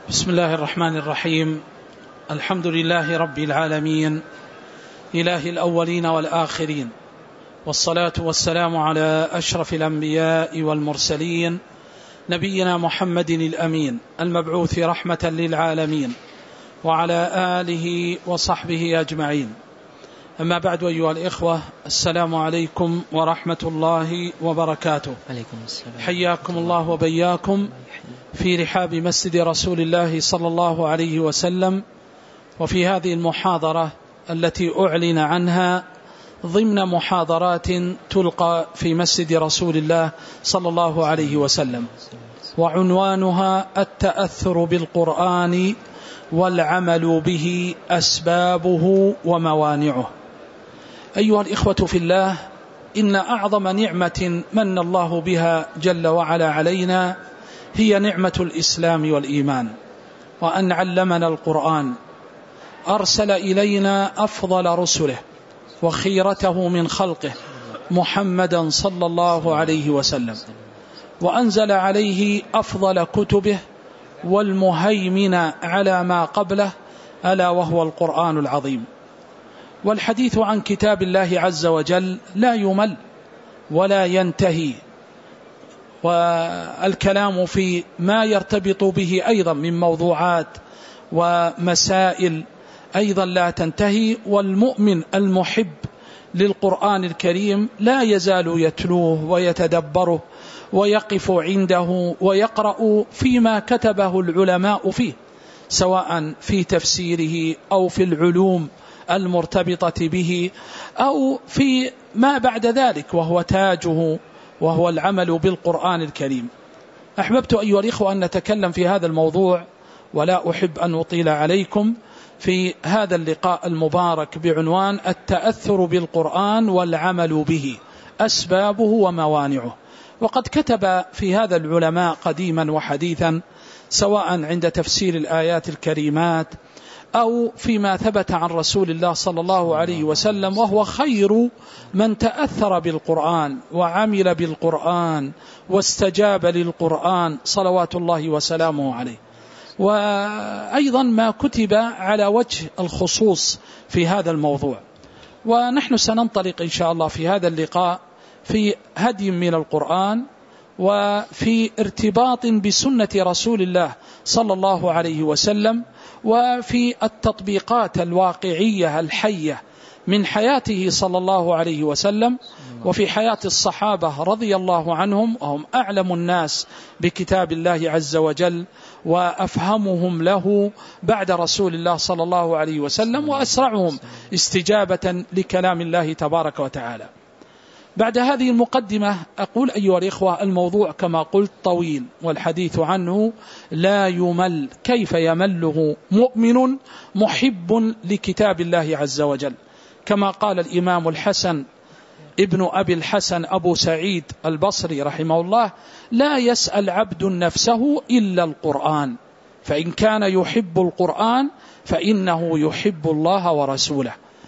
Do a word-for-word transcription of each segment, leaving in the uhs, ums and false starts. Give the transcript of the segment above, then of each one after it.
بسم الله الرحمن الرحيم. الحمد لله رب العالمين، إله الأولين والآخرين، والصلاة والسلام على أشرف الأنبياء والمرسلين، نبينا محمد الأمين المبعوث رحمة للعالمين، وعلى آله وصحبه أجمعين. أما بعد، أيها الإخوة، السلام عليكم ورحمة الله وبركاته. عليكم السلام. حياكم الله وبياكم في رحاب مسجد رسول الله صلى الله عليه وسلم، وفي هذه المحاضرة التي أعلن عنها ضمن محاضرات تلقى في مسجد رسول الله صلى الله عليه وسلم، وعنوانها التأثر بالقرآن والعمل به، أسبابه وموانعه. أيها الإخوة في الله، إن أعظم نعمة من الله بها جل وعلا علينا هي نعمة الإسلام والإيمان، وأن علمنا القرآن، أرسل إلينا أفضل رسله وخيرته من خلقه محمدا صلى الله عليه وسلم، وأنزل عليه أفضل كتبه والمهيمن على ما قبله، ألا وهو القرآن العظيم. والحديث عن كتاب الله عز وجل لا يمل ولا ينتهي، والكلام في ما يرتبط به أيضا من موضوعات ومسائل أيضا لا تنتهي. والمؤمن المحب للقرآن الكريم لا يزال يتلوه ويتدبره ويقف عنده ويقرأ فيما كتبه العلماء فيه، سواء في تفسيره أو في العلوم المرتبطة به أو في ما بعد ذلك، وهو تاجه وهو العمل بالقرآن الكريم. أحببت أيها الإخوة أن نتكلم في هذا الموضوع، ولا أحب أن أطيل عليكم في هذا اللقاء المبارك بعنوان التأثر بالقرآن والعمل به، أسبابه وموانعه. وقد كتب في هذا العلماء قديما وحديثا، سواء عند تفسير الآيات الكريمات أو فيما ثبت عن رسول الله صلى الله عليه وسلم، وهو خير من تأثر بالقرآن وعمل بالقرآن واستجاب للقرآن صلوات الله وسلامه عليه. وأيضا ما كتب على وجه الخصوص في هذا الموضوع. ونحن سننطلق إن شاء الله في هذا اللقاء في هدي من القرآن، وفي ارتباط بسنة رسول الله صلى الله عليه وسلم، وفي التطبيقات الواقعية الحية من حياته صلى الله عليه وسلم، وفي حياة الصحابة رضي الله عنهم، وهم أعلم الناس بكتاب الله عز وجل وأفهمهم له بعد رسول الله صلى الله عليه وسلم، وأسرعهم استجابة لكلام الله تبارك وتعالى. بعد هذه المقدمة أقول أيها الإخوة، الموضوع كما قلت طويل، والحديث عنه لا يمل. كيف يمله مؤمن محب لكتاب الله عز وجل؟ كما قال الإمام الحسن ابن أبي الحسن أبو سعيد البصري رحمه الله: لا يسأل عبد نفسه إلا القرآن، فإن كان يحب القرآن فإنه يحب الله ورسوله.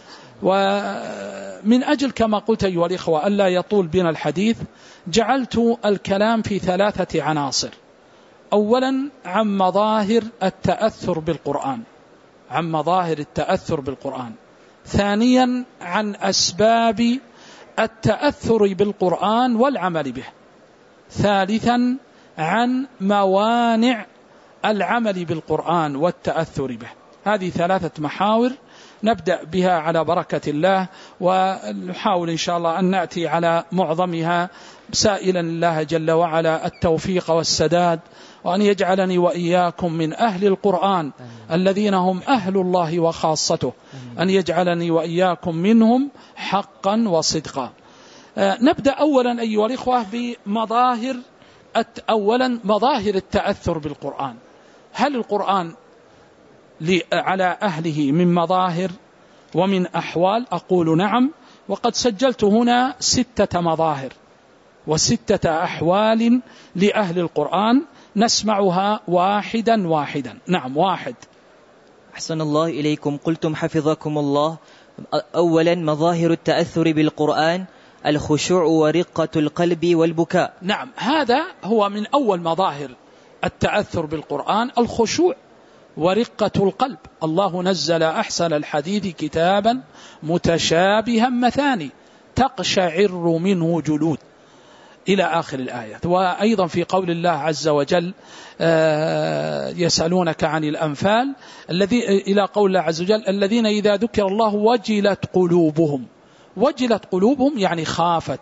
ومن أجل كما قلت أيها الإخوة ألا يطول بنا الحديث، جعلت الكلام في ثلاثة عناصر. أولا عن مظاهر التأثر بالقرآن، عن مظاهر التأثر بالقرآن. ثانيا عن أسباب التأثر بالقرآن والعمل به. ثالثا عن موانع العمل بالقرآن والتأثر به. هذه ثلاثة محاور نبدأ بها على بركة الله، ونحاول إن شاء الله أن نأتي على معظمها، سائلا الله جل وعلا التوفيق والسداد، وأن يجعلني وإياكم من أهل القرآن الذين هم أهل الله وخاصته، أن يجعلني وإياكم منهم حقا وصدقا. نبدأ أولا أيها الإخوة بمظاهر أولا مظاهر التأثر بالقرآن. هل القرآن على أهله من مظاهر ومن أحوال؟ أقول نعم، وقد سجلت هنا ستة مظاهر وستة أحوال لأهل القرآن، نسمعها واحدا واحدا. نعم. واحد. أحسن الله إليكم. قلتم حفظكم الله: أولا مظاهر التأثر بالقرآن الخشوع ورقة القلب والبكاء. نعم، هذا هو من أول مظاهر التأثر بالقرآن، الخشوع ورقة القلب. الله نزل أحسن الحديث كتابا متشابها مثاني تقشعر منه جلود إلى آخر الآية. وأيضا في قول الله عز وجل يسألونك عن الأنفال الذي إلى قول الله عز وجل الذين إذا ذكر الله وجلت قلوبهم. وجلت قلوبهم يعني خافت.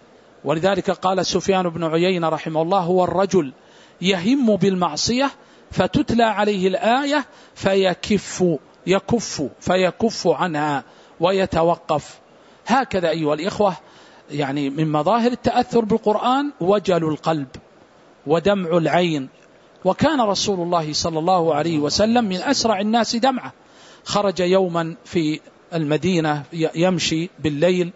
ولذلك قال سفيان بن عيينة رحمه الله هو الرجل يهم بالمعصية فتتلى عليه الآية فيكف يكف فيكف عنها ويتوقف. هكذا أيها الإخوة يعني من مظاهر التأثر بالقرآن وجل القلب ودمع العين. وكان رسول الله صلى الله عليه وسلم من أسرع الناس دمعة. خرج يوما في المدينة يمشي بالليل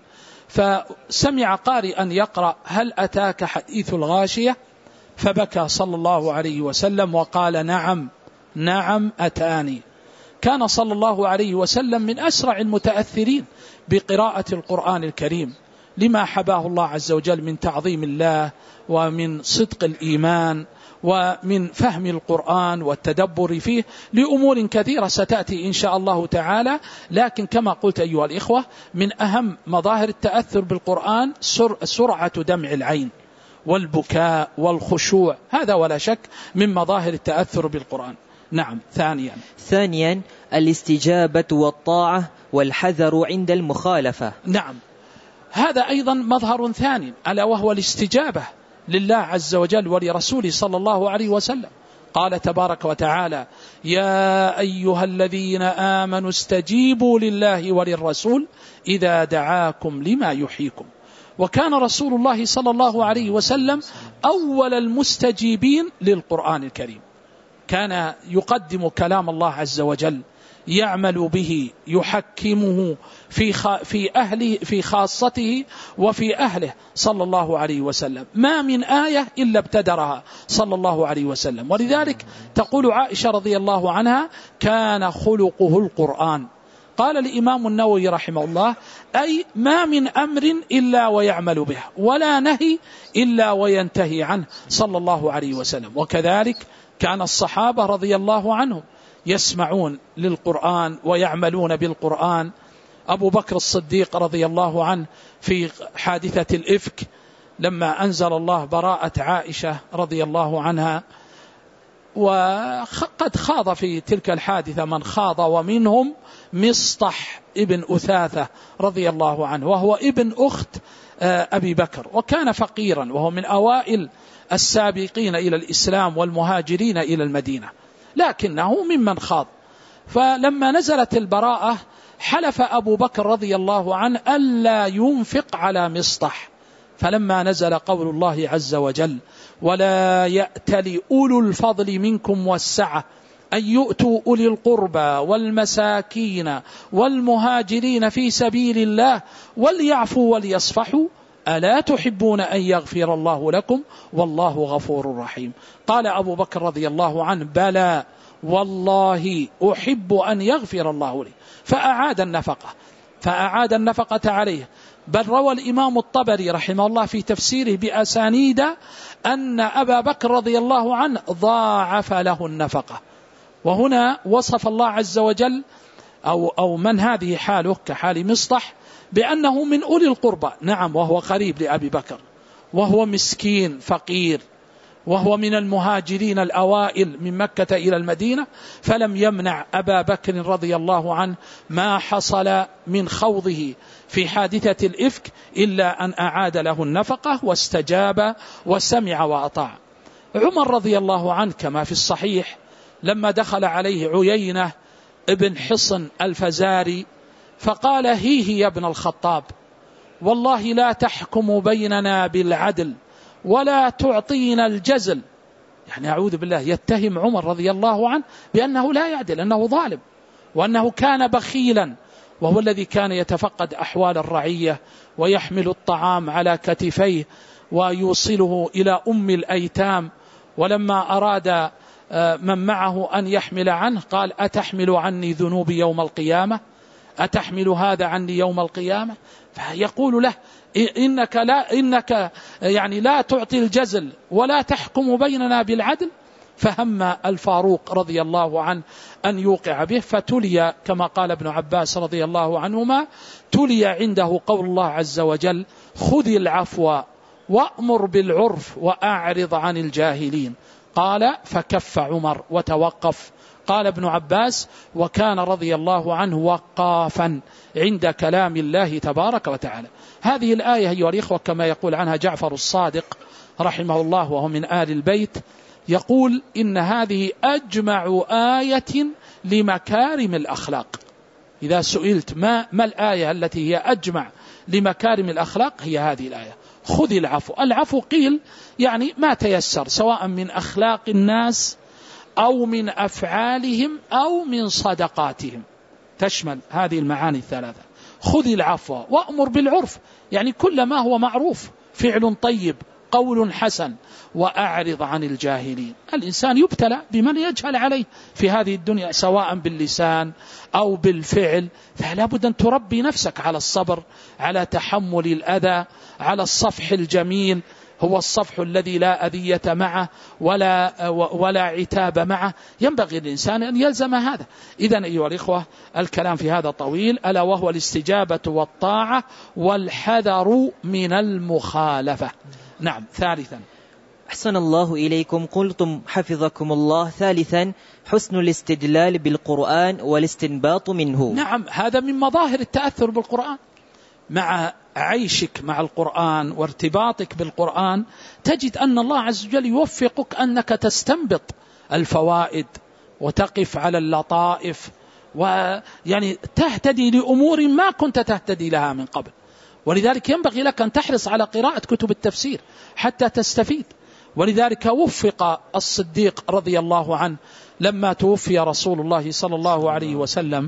فسمع قارئا يقرأ هل أتاك حديث الغاشية فبكى صلى الله عليه وسلم وقال نعم نعم أتاني. كان صلى الله عليه وسلم من أسرع المتأثرين بقراءة القرآن الكريم لما حباه الله عز وجل من تعظيم الله ومن صدق الإيمان ومن فهم القرآن والتدبر فيه لأمور كثيرة ستأتي إن شاء الله تعالى. لكن كما قلت أيها الإخوة من أهم مظاهر التأثر بالقرآن سرعة دمع العين والبكاء والخشوع، هذا ولا شك من مظاهر التأثر بالقرآن. نعم. ثانيا ثانيا الاستجابة والطاعة والحذر عند المخالفة. نعم، هذا أيضا مظهر ثاني ألا وهو الاستجابة لله عز وجل ولرسوله صلى الله عليه وسلم. قال تبارك وتعالى يا أيها الذين آمنوا استجيبوا لله وللرسول إذا دعاكم لما يحييكم. وكان رسول الله صلى الله عليه وسلم أول المستجيبين للقرآن الكريم. كان يقدم كلام الله عز وجل يعمل به يحكمه في في أهله في خاصته وفي أهله صلى الله عليه وسلم. ما من آية إلا ابتدرها صلى الله عليه وسلم. ولذلك تقول عائشة رضي الله عنها كان خلقه القرآن. قال الإمام النووي رحمه الله أي ما من أمر إلا ويعمل به ولا نهي إلا وينتهي عنه صلى الله عليه وسلم. وكذلك كان الصحابة رضي الله عنهم يسمعون للقرآن ويعملون بالقرآن. أبو بكر الصديق رضي الله عنه في حادثة الإفك لما أنزل الله براءة عائشة رضي الله عنها، وقد خاض في تلك الحادثة من خاض ومنهم مصطح ابن أثاثة رضي الله عنه وهو ابن أخت أبي بكر، وكان فقيرا وهو من أوائل السابقين إلى الإسلام والمهاجرين إلى المدينة، لكنه ممن خاض. فلما نزلت البراءة حلف أبو بكر رضي الله عنه ألا ينفق على مصطح. فلما نزل قول الله عز وجل ولا يأتل أولو الفضل منكم والسعة أن يؤتوا أولي القربى والمساكين والمهاجرين في سبيل الله وليعفوا وليصفحوا ألا تحبون أن يغفر الله لكم والله غفور رحيم. قال أبو بكر رضي الله عنه بلى والله أحب أن يغفر الله لي، فأعاد النفقة فأعاد النفقة عليه. بل روى الإمام الطبري رحمه الله في تفسيره بأسانيد أن أبا بكر رضي الله عنه ضاعف له النفقة. وهنا وصف الله عز وجل أو, أو من هذه حاله كحال مصطح بأنه من أولي القربى. نعم، وهو قريب لأبي بكر وهو مسكين فقير وهو من المهاجرين الأوائل من مكة إلى المدينة، فلم يمنع أبا بكر رضي الله عنه ما حصل من خوضه في حادثة الإفك إلا أن أعاد له النفقة واستجاب وسمع وأطاع. عمر رضي الله عنه كما في الصحيح لما دخل عليه عيينة ابن حصن الفزاري فقال هيه يا ابن الخطاب والله لا تحكم بيننا بالعدل ولا تعطينا الجزل. يعني أعوذ بالله، يتهم عمر رضي الله عنه بأنه لا يعدل، أنه ظالم وأنه كان بخيلا، وهو الذي كان يتفقد أحوال الرعية ويحمل الطعام على كتفيه ويوصله إلى أم الأيتام. ولما أراد من معه أن يحمل عنه قال أتحمل عني ذنوبي يوم القيامة؟ أتحمل هذا عني يوم القيامة؟ فيقول له إنك لا, إنك يعني لا تعطي الجزل ولا تحكم بيننا بالعدل. فهم الفاروق رضي الله عنه أن يوقع به، فتلي كما قال ابن عباس رضي الله عنهما: تلي عنده قول الله عز وجل: خذ العفو وأمر بالعرف وأعرض عن الجاهلين. قال: فكف عمر وتوقف. قال ابن عباس: وكان رضي الله عنه وقافا عند كلام الله تبارك وتعالى. هذه الآية أيها الإخوة كما يقول عنها جعفر الصادق رحمه الله وهو من آل البيت، يقول إن هذه أجمع آية لمكارم الأخلاق. إذا سئلت ما, ما الآية التي هي أجمع لمكارم الأخلاق، هي هذه الآية: خذ العفو. العفو قيل يعني ما تيسر، سواء من أخلاق الناس أو من أفعالهم أو من صدقاتهم، تشمل هذه المعاني الثلاثة. خذ العفو وأمر بالعرف، يعني كل ما هو معروف، فعل طيب، قول حسن، وأعرض عن الجاهلين. الإنسان يبتلى بمن يجهل عليه في هذه الدنيا، سواء باللسان أو بالفعل، فلا بد أن تربي نفسك على الصبر، على تحمل الأذى، على الصفح الجميل، هو الصفح الذي لا أذية معه ولا, ولا عتاب معه. ينبغي الإنسان أن يلزم هذا. إذن أيها الإخوة الكلام في هذا طويل، ألا وهو الاستجابة والطاعة والحذر من المخالفة. نعم. ثالثا، أحسن الله إليكم، قلتم حفظكم الله: ثالثا حسن الاستدلال بالقرآن والاستنباط منه. نعم، هذا من مظاهر التأثر بالقرآن. مع عيشك مع القرآن وارتباطك بالقرآن تجد أن الله عز وجل يوفقك أنك تستنبط الفوائد وتقف على اللطائف، ويعني تهتدي لأمور ما كنت تهتدي لها من قبل. ولذلك ينبغي لك أن تحرص على قراءة كتب التفسير حتى تستفيد. ولذلك وفق الصديق رضي الله عنه لما توفي رسول الله صلى الله عليه وسلم،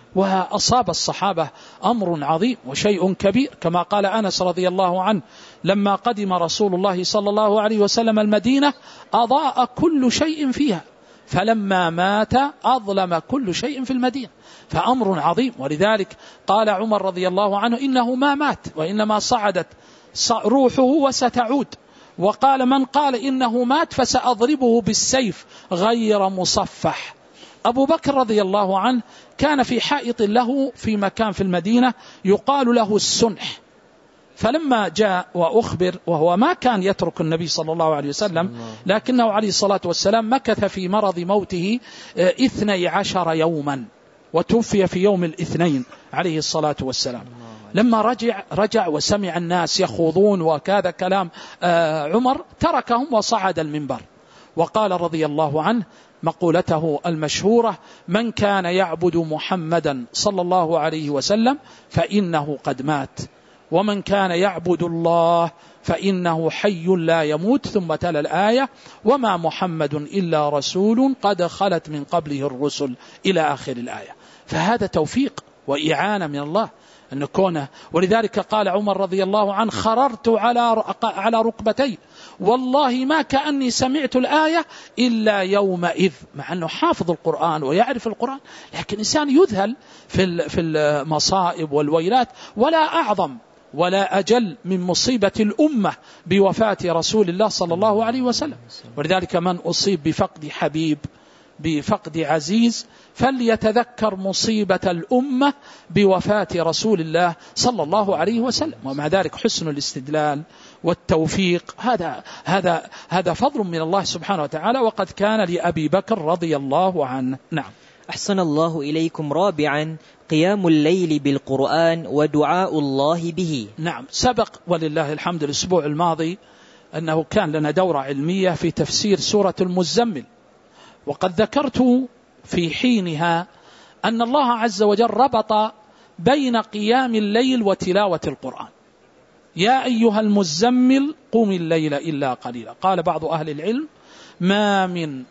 وأصاب الصحابة أمر عظيم وشيء كبير، كما قال أنس رضي الله عنه: لما قدم رسول الله صلى الله عليه وسلم المدينة أضاء كل شيء فيها، فلما مات أظلم كل شيء في المدينة، فأمر عظيم. ولذلك قال عمر رضي الله عنه: إنه ما مات وإنما صعدت روحه وستعود. وقال: من قال إنه مات فسأضربه بالسيف غير مصفح. أبو بكر رضي الله عنه كان في حائط له في مكان في المدينة يقال له السنح، فلما جاء وأخبر، وهو ما كان يترك النبي صلى الله عليه وسلم، لكنه عليه الصلاة والسلام مكث في مرض موته اثني عشر يوما، وتوفي في يوم الاثنين عليه الصلاة والسلام. لما رجع رجع وسمع الناس يخوضون وكذا كلام عمر، تركهم وصعد المنبر وقال رضي الله عنه مقولته المشهورة: من كان يعبد محمدا صلى الله عليه وسلم فإنه قد مات، ومن كان يعبد الله فإنه حي لا يموت. ثم تلا الآية: وما محمد إلا رسول قد خلت من قبله الرسل، إلى آخر الآية. فهذا توفيق وإعانة من الله أن نكونه. ولذلك قال عمر رضي الله عنه: خررت على على ركبتي والله ما كأني سمعت الآية إلا يومئذ. مع أنه حافظ القرآن ويعرف القرآن، لكن إنسان يذهل في في المصائب والويلات. ولا أعظم ولا أجل من مصيبة الأمة بوفاة رسول الله صلى الله عليه وسلم. ولذلك من أصيب بفقد حبيب، بفقد عزيز، فليتذكر مصيبة الأمة بوفاة رسول الله صلى الله عليه وسلم. ومع ذلك حسن الاستدلال والتوفيق هذا هذا هذا فضل من الله سبحانه وتعالى، وقد كان لأبي بكر رضي الله عنه. نعم. أحسن الله إليكم. رابعا قيام الليل بالقرآن ودعاء الله به. نعم، سبق ولله الحمد الأسبوع الماضي أنه كان لنا دورة علمية في تفسير سورة المزمل، وقد ذكرت في حينها أن الله عز وجل ربط بين قيام الليل وتلاوة القرآن. يا أيها المزمل قم الليل إلا قليلا. قال بعض أهل العلم: ما من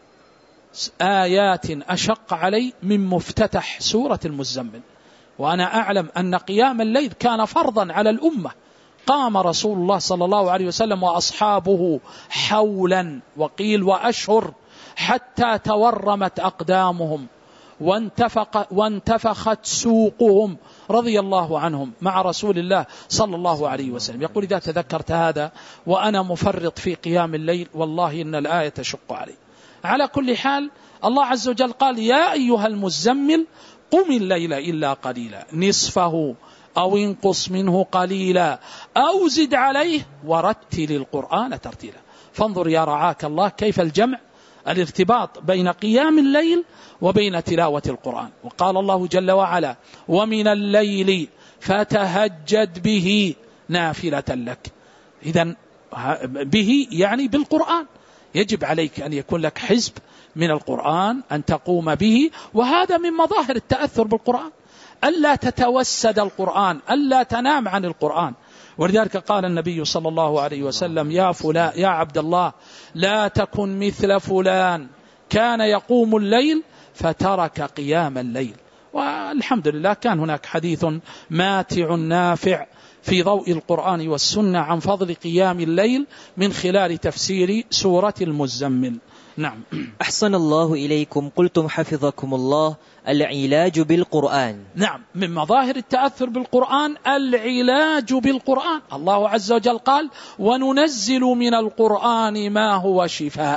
آيات أشق علي من مفتتح سورة المزمل. وأنا أعلم أن قيام الليل كان فرضا على الأمة. قام رسول الله صلى الله عليه وسلم وأصحابه حولا، وقيل وأشهر، حتى تورمت أقدامهم وانتفق وانتفخت سوقهم رضي الله عنهم مع رسول الله صلى الله عليه وسلم. يقول: إذا تذكرت هذا وأنا مفرط في قيام الليل والله إن الآية تشق علي. على كل حال الله عز وجل قال يا أيها المزمل قم الليل إلا قليلا نصفه أو انقص منه قليلا أو زد عليه ورتل القرآن ترتيلا. فانظر يا رعاك الله كيف الجمع، الارتباط بين قيام الليل وبين تلاوة القرآن. وقال الله جل وعلا ومن الليل فتهجد به نافلة لك. إذن به يعني بالقرآن، يجب عليك أن يكون لك حزب من القرآن أن تقوم به، وهذا من مظاهر التأثر بالقرآن، ألا تتوسد القرآن، ألا تنام عن القرآن. ولذلك قال النبي صلى الله عليه وسلم يا فلان يا عبد الله لا تكن مثل فلان كان يقوم الليل فترك قيام الليل. والحمد لله كان هناك حديث ماتع نافع في ضوء القرآن والسنة عن فضل قيام الليل من خلال تفسير سورة المزمل. نعم. أحسن الله إليكم. قلتم حفظكم الله العلاج بالقرآن. نعم، من مظاهر التأثر بالقرآن العلاج بالقرآن. الله عز وجل قال وننزل من القرآن ما هو شفاء.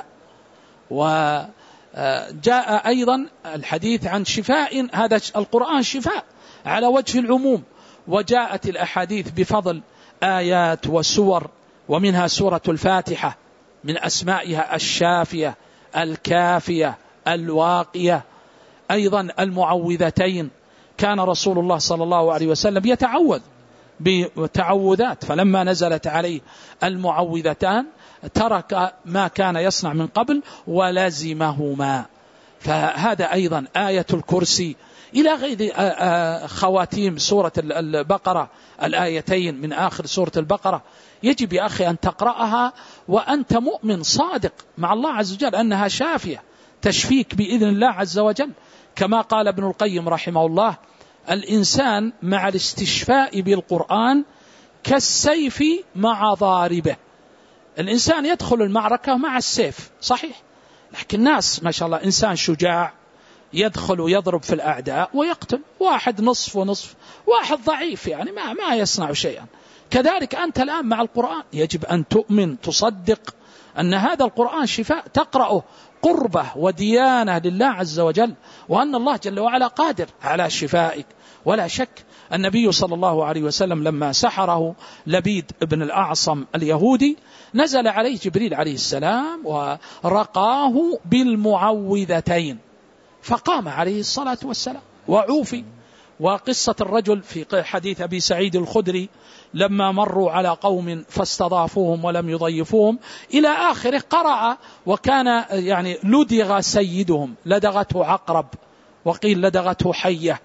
وجاء أيضا الحديث عن شفاء، هذا القرآن شفاء على وجه العموم. وجاءت الأحاديث بفضل آيات وسور، ومنها سورة الفاتحة من أسمائها الشافية الكافية الواقية. أيضا المعوذتين، كان رسول الله صلى الله عليه وسلم يتعوذ بتعوذات، فلما نزلت عليه المعوذتان ترك ما كان يصنع من قبل ولزمهما. فهذا أيضا آية الكرسي إلى غير خواتيم سورة البقرة، الآيتين من آخر سورة البقرة يجب يا أخي أن تقرأها وأنت مؤمن صادق مع الله عز وجل أنها شافية تشفيك بإذن الله عز وجل. كما قال ابن القيم رحمه الله الإنسان مع الاستشفاء بالقرآن كالسيف مع ضاربه. الإنسان يدخل المعركة مع السيف صحيح، لكن الناس ما شاء الله إنسان شجاع يدخل ويضرب في الأعداء ويقتل، واحد نصف ونصف، واحد ضعيف يعني ما, ما يصنع شيئا. كذلك أنت الآن مع القرآن يجب أن تؤمن تصدق أن هذا القرآن شفاء، تقرأه قربة وديانة لله عز وجل، وأن الله جل وعلا قادر على شفائك. ولا شك النبي صلى الله عليه وسلم لما سحره لبيد ابن الأعصم اليهودي نزل عليه جبريل عليه السلام ورقاه بالمعوذتين فقام عليه الصلاة والسلام وعوفي. وقصة الرجل في حديث أبي سعيد الخدري لما مروا على قوم فاستضافوهم ولم يضيفوهم إلى آخره قرأ وكان يعني لدغ سيدهم، لدغته عقرب وقيل لدغته حية،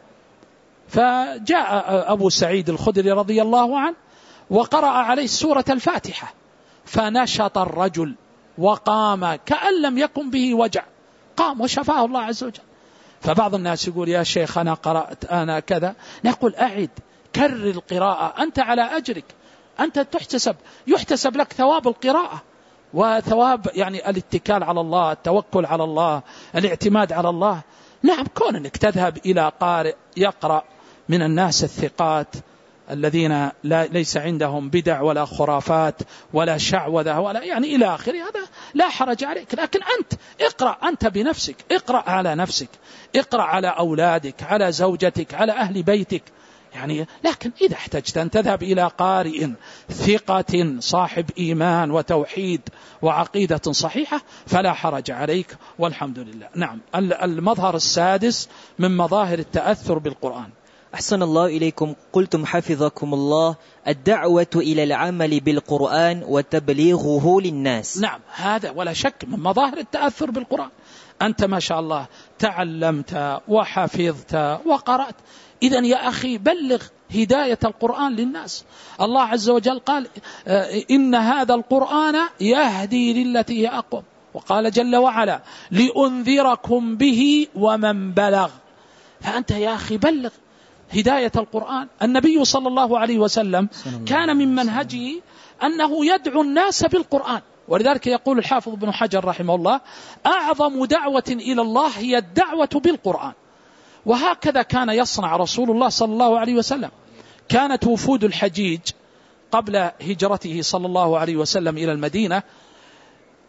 فجاء أبو سعيد الخدري رضي الله عنه وقرأ عليه سورة الفاتحة فنشط الرجل وقام كأن لم يكن به وجع، قام وشفاه الله عز وجل. فبعض الناس يقول يا شيخ أنا قرأت أنا كذا، نقول أعد كرر القراءة، أنت على أجرك، أنت تحتسب يحتسب لك ثواب القراءة وثواب يعني الاتكال على الله، التوكل على الله، الاعتماد على الله. نعم، كون أنك تذهب إلى قارئ يقرأ من الناس الثقات الذين لا ليس عندهم بدع ولا خرافات ولا شعوذة ولا يعني إلى آخره، هذا لا حرج عليك. لكن أنت اقرأ أنت بنفسك، اقرأ على نفسك، اقرأ على أولادك، على زوجتك، على أهل بيتك يعني. لكن إذا احتجت أن تذهب إلى قارئ ثقة صاحب إيمان وتوحيد وعقيدة صحيحة فلا حرج عليك والحمد لله. نعم، المظهر السادس من مظاهر التأثر بالقرآن. أحسن الله إليكم. قلتم حفظكم الله الدعوة إلى العمل بالقرآن وتبليغه للناس. نعم، هذا ولا شك من مظاهر التأثر بالقرآن. أنت ما شاء الله تعلمت وحفظت وقرأت، إذن يا أخي بلغ هداية القرآن للناس. الله عز وجل قال إن هذا القرآن يهدي للتي هي أقوم، وقال جل وعلا لأنذركم به ومن بلغ. فأنت يا أخي بلغ هداية القرآن. النبي صلى الله عليه وسلم كان من منهجه أنه يدعو الناس بالقرآن، ولذلك يقول الحافظ ابن حجر رحمه الله أعظم دعوة إلى الله هي الدعوة بالقرآن. وهكذا كان يصنع رسول الله صلى الله عليه وسلم. كانت وفود الحجيج قبل هجرته صلى الله عليه وسلم إلى المدينة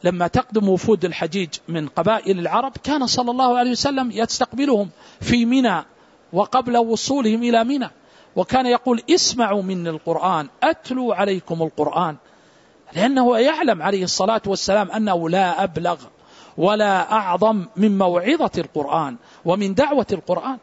لما تقدم وفود الحجيج من قبائل العرب كان صلى الله عليه وسلم يستقبلهم في منى وقبل وصولهم إلى منى، وكان يقول اسمعوا مني القرآن أتلو عليكم القرآن، لأنه يعلم عليه الصلاة والسلام أنه لا أبلغ ولا أعظم من موعظة القرآن ومن دعوة القرآن.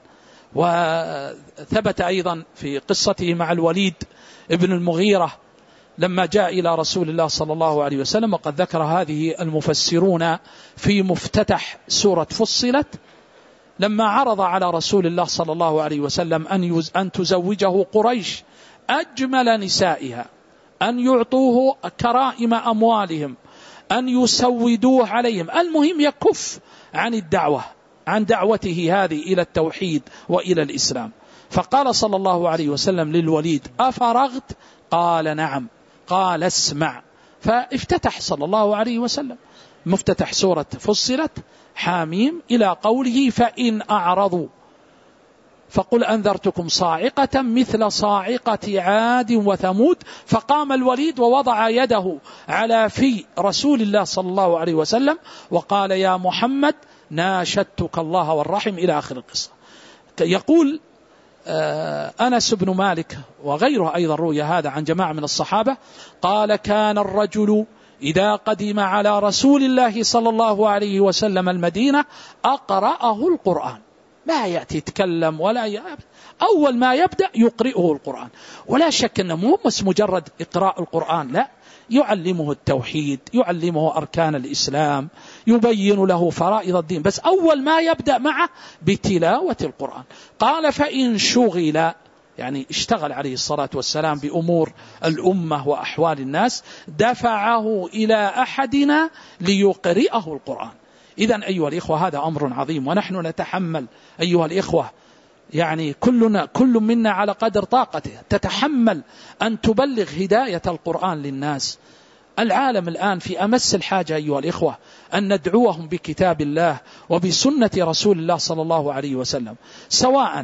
وثبت أيضا في قصته مع الوليد ابن المغيرة لما جاء إلى رسول الله صلى الله عليه وسلم، وقد ذكر هذه المفسرون في مفتتح سورة فصلت، لما عرض على رسول الله صلى الله عليه وسلم أن أن تزوجه قريش أجمل نسائها، أن يعطوه كرائم أموالهم، أن يسودوه عليهم، المهم يكف عن الدعوة عن دعوته هذه إلى التوحيد وإلى الإسلام. فقال صلى الله عليه وسلم للوليد أفرغت؟ قال نعم. قال اسمع. فافتتح صلى الله عليه وسلم مفتتح سورة فصلت حاميم إلى قوله فإن أعرضوا فقل أنذرتكم صاعقة مثل صاعقة عاد وثمود. فقام الوليد ووضع يده على في رسول الله صلى الله عليه وسلم وقال يا محمد ناشدتك الله والرحم إلى آخر القصة. يقول أنس بن مالك وغيره أيضا روي هذا عن جماعة من الصحابة قال كان الرجل إذا قدم على رسول الله صلى الله عليه وسلم المدينة أقرأه القرآن، ما يأتي يتكلم ولا يأتي، أول ما يبدأ يقرئه القرآن. ولا شك أنه مو بس مجرد إقراء القرآن، لا، يعلمه التوحيد، يعلمه أركان الإسلام، يبين له فرائض الدين، بس أول ما يبدأ معه بتلاوة القرآن. قال فإن شغل، يعني اشتغل عليه الصلاة والسلام بأمور الأمة وأحوال الناس، دفعه إلى أحدنا ليقرئه القرآن. إذن أيها الإخوة هذا أمر عظيم، ونحن نتحمل أيها الإخوة، يعني كلنا كل منا على قدر طاقته تتحمل أن تبلغ هداية القرآن للناس. العالم الآن في أمس الحاجة أيها الإخوة أن ندعوهم بكتاب الله وبسنة رسول الله صلى الله عليه وسلم، سواء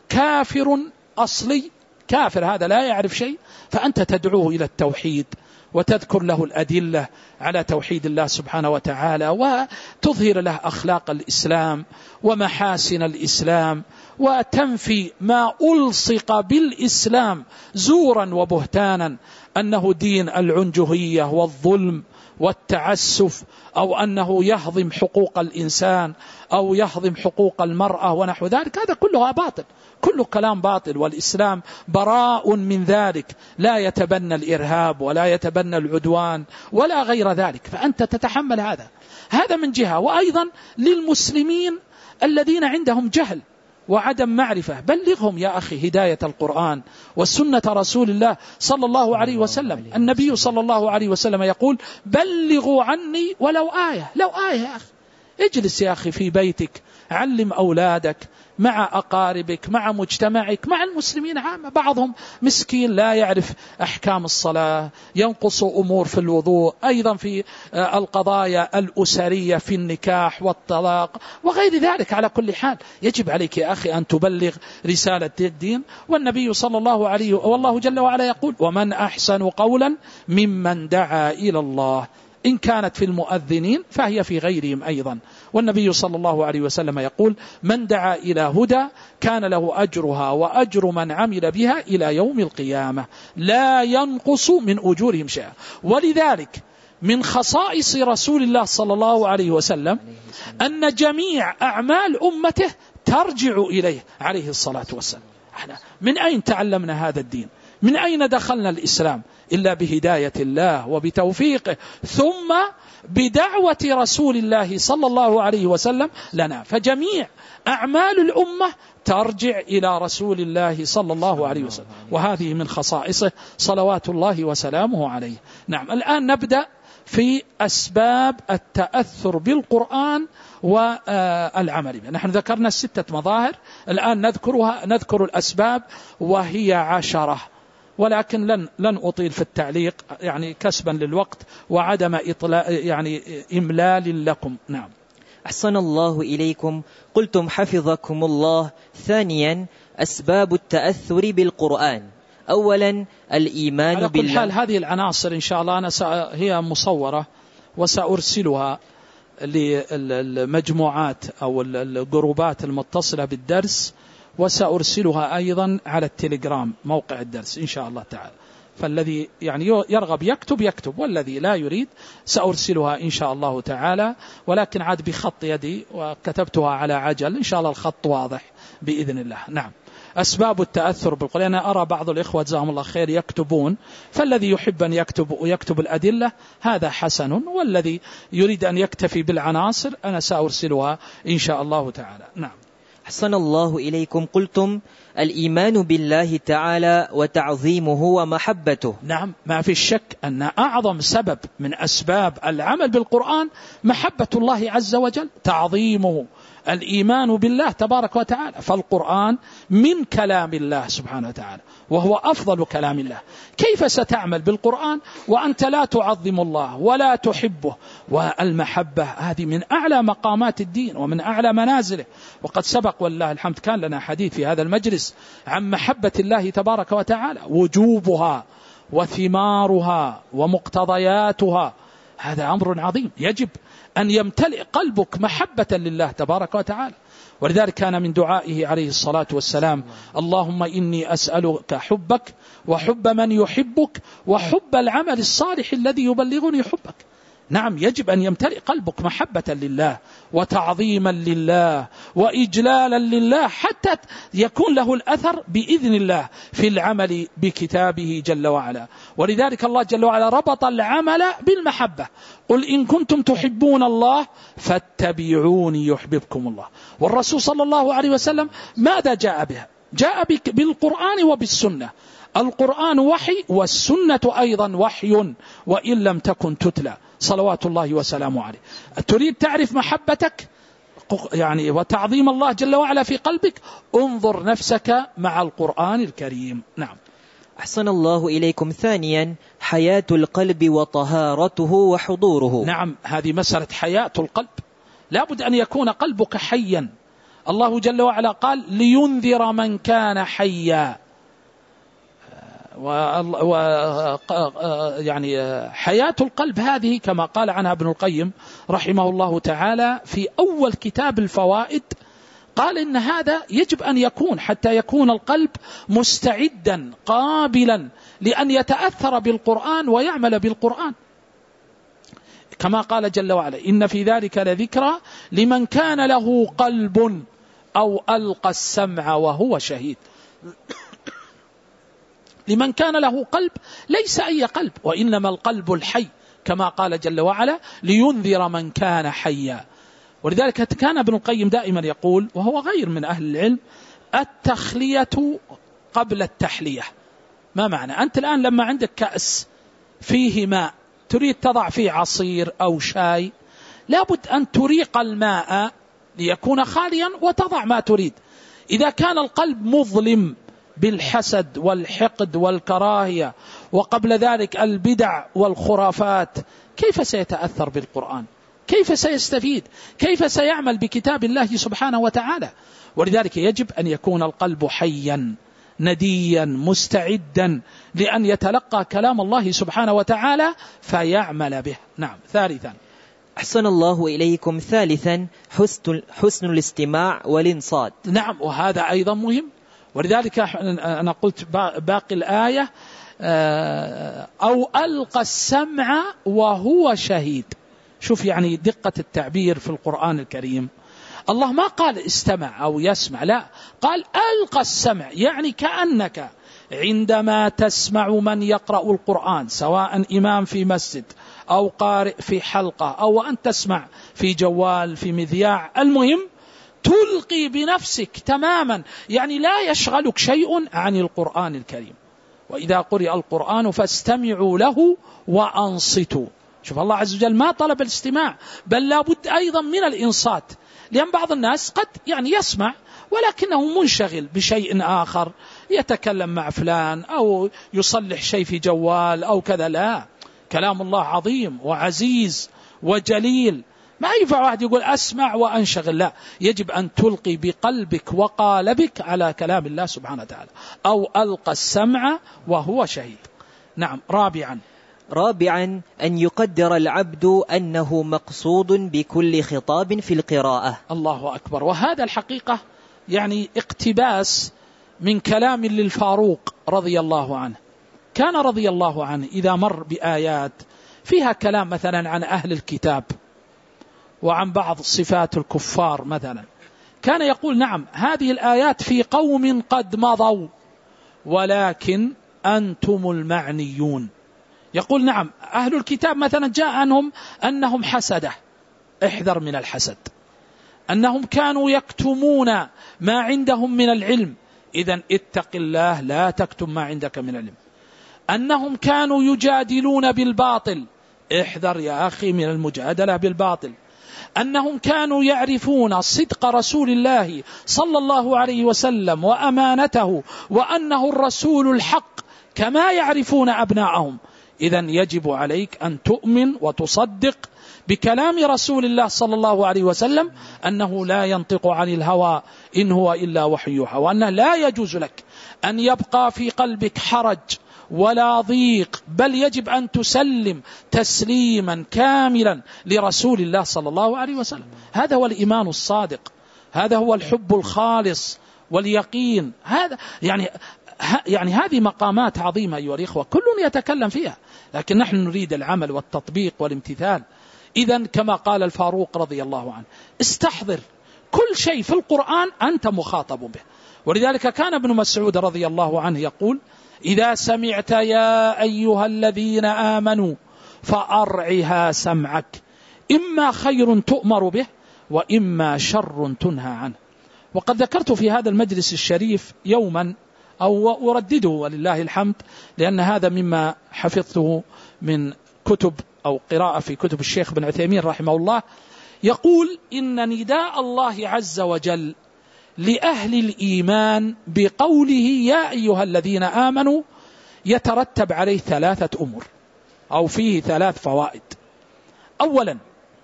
كافر أصلي، كافر هذا لا يعرف شيء، فأنت تدعوه إلى التوحيد وتذكر له الأدلة على توحيد الله سبحانه وتعالى، وتظهر له أخلاق الإسلام ومحاسن الإسلام، وتنفي ما ألصق بالإسلام زورا وبهتانا أنه دين العنجهية والظلم والتعسف، أو أنه يهضم حقوق الإنسان أو يهضم حقوق المرأة ونحو ذلك. هذا كلها باطل، كله كلام باطل، والإسلام براء من ذلك، لا يتبنى الإرهاب ولا يتبنى العدوان ولا غير ذلك. فأنت تتحمل هذا هذا من جهة. وأيضا للمسلمين الذين عندهم جهل وعدم معرفة، بلغهم يا أخي هداية القرآن والسنة رسول الله صلى الله عليه وسلم. النبي صلى الله عليه وسلم يقول بلغوا عني ولو آية، لو آية يا أخي. اجلس يا أخي في بيتك، علم أولادك مع أقاربك مع مجتمعك مع المسلمين عامة. بعضهم مسكين لا يعرف أحكام الصلاة، ينقص أمور في الوضوء، أيضا في القضايا الأسرية في النكاح والطلاق وغير ذلك. على كل حال يجب عليك يا أخي أن تبلغ رسالة الدين. والنبي صلى الله عليه والله جل وعلا يقول ومن أحسن قولا ممن دعا إلى الله، إن كانت في المؤذنين فهي في غيرهم أيضا. والنبي صلى الله عليه وسلم يقول من دعا إلى هدى كان له أجرها وأجر من عمل بها إلى يوم القيامة، لا ينقص من أجورهم شيئا. ولذلك من خصائص رسول الله صلى الله عليه وسلم أن جميع أعمال أمته ترجع إليه عليه الصلاة والسلام. من أين تعلمنا هذا الدين؟ من أين دخلنا الإسلام؟ إلا بهداية الله وبتوفيقه، ثم بدعوة رسول الله صلى الله عليه وسلم لنا. فجميع أعمال الأمة ترجع إلى رسول الله صلى الله عليه وسلم، وهذه من خصائصه صلوات الله وسلامه عليه. نعم، الآن نبدأ في أسباب التأثر بالقرآن والعمل به. نحن ذكرنا الستة مظاهر، الآن نذكرها نذكر الأسباب وهي عشرة، ولكن لن لن أطيل في التعليق يعني كسبا للوقت وعدم إطلاع يعني إملال لكم. نعم. أحسن الله إليكم. قلتم حفظكم الله. ثانيا أسباب التأثر بالقرآن. أولا الإيمان على بالله. كل حال هذه العناصر إن شاء الله أنا هي مصورة وسأرسلها للمجموعات أو الجروبات المتصلة بالدرس، وسأرسلها أيضا على التليجرام موقع الدرس إن شاء الله تعالى. فالذي يعني يرغب يكتب يكتب، والذي لا يريد سأرسلها إن شاء الله تعالى، ولكن عاد بخط يدي وكتبتها على عجل، إن شاء الله الخط واضح بإذن الله. نعم. أسباب التأثر بالقرآن، أنا أرى بعض الإخوة جزاهم الله خير يكتبون، فالذي يحب أن يكتب ويكتب الأدلة هذا حسن، والذي يريد أن يكتفي بالعناصر أنا سأرسلها إن شاء الله تعالى. نعم. أحسن الله إليكم. قلتم الإيمان بالله تعالى وتعظيمه ومحبته. نعم، ما في الشك أن أعظم سبب من أسباب العمل بالقرآن محبة الله عز وجل، تعظيمه، الإيمان بالله تبارك وتعالى. فالقرآن من كلام الله سبحانه وتعالى، وهو أفضل كلام الله. كيف ستعمل بالقرآن وأنت لا تعظم الله ولا تحبه؟ والمحبة هذه من أعلى مقامات الدين ومن أعلى منازله. وقد سبق والله الحمد كان لنا حديث في هذا المجلس عن محبة الله تبارك وتعالى، وجوبها وثمارها ومقتضياتها. هذا أمر عظيم، يجب أن يمتلئ قلبك محبة لله تبارك وتعالى. ولذلك كان من دعائه عليه الصلاة والسلام: اللهم إني أسألك حبك وحب من يحبك وحب العمل الصالح الذي يبلغني حبك. نعم، يجب أن يمتلئ قلبك محبة لله وتعظيما لله وإجلالا لله، حتى يكون له الأثر بإذن الله في العمل بكتابه جل وعلا. ولذلك الله جل وعلا ربط العمل بالمحبة: قل إن كنتم تحبون الله فاتبعوني يحببكم الله. والرسول صلى الله عليه وسلم ماذا جاء بها؟ جاء بالقرآن وبالسنة. القرآن وحي، والسنة أيضا وحي وإن لم تكن تتلى، صلوات الله وسلامه عليه. تريد تعرف محبتك يعني وتعظيم الله جل وعلا في قلبك؟ انظر نفسك مع القرآن الكريم. نعم. أحسن الله إليكم. ثانيا، حياة القلب وطهارته وحضوره. نعم، هذه مسألة حياة القلب. لا بد أن يكون قلبك حيا. الله جل وعلا قال: لينذر من كان حيا. و يعني حياة القلب هذه كما قال عنها ابن القيم رحمه الله تعالى في أول كتاب الفوائد، قال إن هذا يجب أن يكون حتى يكون القلب مستعدا قابلا لأن يتأثر بالقرآن ويعمل بالقرآن، كما قال جل وعلا: إن في ذلك لذكرى لمن كان له قلب أو ألقى السمع وهو شهيد. لمن كان له قلب، ليس أي قلب، وإنما القلب الحي، كما قال جل وعلا: لينذر من كان حيا. ولذلك كان ابن القيم دائما يقول، وهو غير من أهل العلم: التخلية قبل التحلية. ما معنى؟ أنت الآن لما عندك كأس فيه ماء تريد تضع فيه عصير أو شاي، لابد أن تريق الماء ليكون خاليا وتضع ما تريد. إذا كان القلب مظلم بالحسد والحقد والكراهية وقبل ذلك البدع والخرافات، كيف سيتأثر بالقرآن؟ كيف سيستفيد؟ كيف سيعمل بكتاب الله سبحانه وتعالى؟ ولذلك يجب أن يكون القلب حيا نديا مستعدا لأن يتلقى كلام الله سبحانه وتعالى فيعمل به. نعم. ثالثا، أحسن الله إليكم. ثالثا، حسن, حسن الاستماع والانصات. نعم، وهذا أيضا مهم. ولذلك أنا قلت باقي الآية: أو ألقى السمع وهو شهيد. شوف يعني دقة التعبير في القرآن الكريم. الله ما قال استمع أو يسمع، لا، قال ألقى السمع، يعني كأنك عندما تسمع من يقرأ القرآن، سواء إمام في مسجد أو قارئ في حلقة أو أن تسمع في جوال في مذياع، المهم تلقي بنفسك تماما، يعني لا يشغلك شيء عن القرآن الكريم. وإذا قرئ القرآن فاستمعوا له وأنصتوا. شوف الله عز وجل ما طلب الاستماع، بل لابد أيضا من الإنصات، لأن بعض الناس قد يعني يسمع ولكنه منشغل بشيء آخر، يتكلم مع فلان أو يصلح شيء في جوال أو كذا. لا، كلام الله عظيم وعزيز وجليل، ما ينفع واحد يقول أسمع وأنشغل، لا، يجب أن تلقي بقلبك وقالبك على كلام الله سبحانه وتعالى. أو ألقى السمع وهو شهيد. نعم. رابعا، رابعا أن يقدر العبد أنه مقصود بكل خطاب في القراءة. الله أكبر. وهذا الحقيقة يعني اقتباس من كلام للفاروق رضي الله عنه. كان رضي الله عنه إذا مر بآيات فيها كلام مثلا عن أهل الكتاب وعن بعض صفات الكفار مثلا، كان يقول نعم هذه الآيات في قوم قد مضوا ولكن أنتم المعنيون. يقول نعم أهل الكتاب مثلا جاء عنهم أنهم حسدة، احذر من الحسد، أنهم كانوا يكتمون ما عندهم من العلم، إذن اتق الله لا تكتم ما عندك من العلم. أنهم كانوا يجادلون بالباطل، احذر يا أخي من المجادلة بالباطل. أنهم كانوا يعرفون صدق رسول الله صلى الله عليه وسلم وأمانته وأنه الرسول الحق كما يعرفون أبناءهم. إذن يجب عليك أن تؤمن وتصدق بكلام رسول الله صلى الله عليه وسلم أنه لا ينطق عن الهوى إن هو إلا وحي يوحى، وأنه لا يجوز لك أن يبقى في قلبك حرج ولا ضيق، بل يجب أن تسلم تسليما كاملا لرسول الله صلى الله عليه وسلم. هذا هو الإيمان الصادق، هذا هو الحب الخالص واليقين. هذا يعني يعني هذه مقامات عظيمة أيها الإخوة، كل يتكلم فيها، لكن نحن نريد العمل والتطبيق والامتثال. إذن كما قال الفاروق رضي الله عنه استحضر كل شيء في القرآن أنت مخاطب به. ولذلك كان ابن مسعود رضي الله عنه يقول إذا سمعت يا أيها الذين آمنوا فأرعها سمعك، إما خير تؤمر به وإما شر تنهى عنه. وقد ذكرت في هذا المجلس الشريف يوما أو أردده ولله الحمد، لأن هذا مما حفظته من كتب أو قراءة في كتب الشيخ بن عثيمين رحمه الله، يقول إن نداء الله عز وجل لأهل الإيمان بقوله يا أيها الذين آمنوا يترتب عليه ثلاثة أمور أو فيه ثلاث فوائد. أولا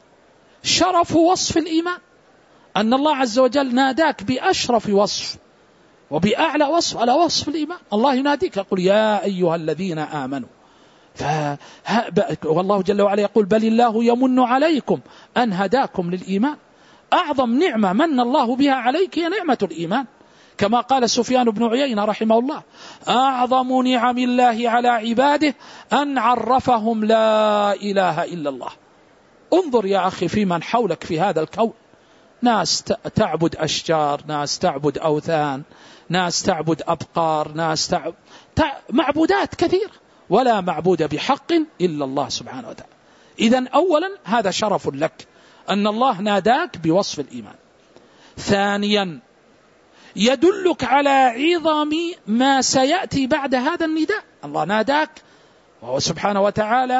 شرف وصف الإيمان، أن الله عز وجل ناداك بأشرف وصف وبأعلى وصف على وصف الإيمان. الله يناديك يقول يا أيها الذين آمنوا، والله جل وعلا يقول بل الله يمن عليكم أن هداكم للإيمان. أعظم نعمة من الله بها عليك هي نعمة الإيمان، كما قال سفيان بن عيينة رحمه الله أعظم نعم الله على عباده أن عرفهم لا إله إلا الله. انظر يا أخي في من حولك في هذا الكون، ناس تعبد أشجار، ناس تعبد أوثان، ناس تعبد أبقار، ناس تعبد معبودات كثيرة، ولا معبود بحق إلا الله سبحانه وتعالى. إذن أولا هذا شرف لك أن الله ناداك بوصف الإيمان. ثانيا يدلك على عظم ما سيأتي بعد هذا النداء. الله ناداك وهو سبحانه وتعالى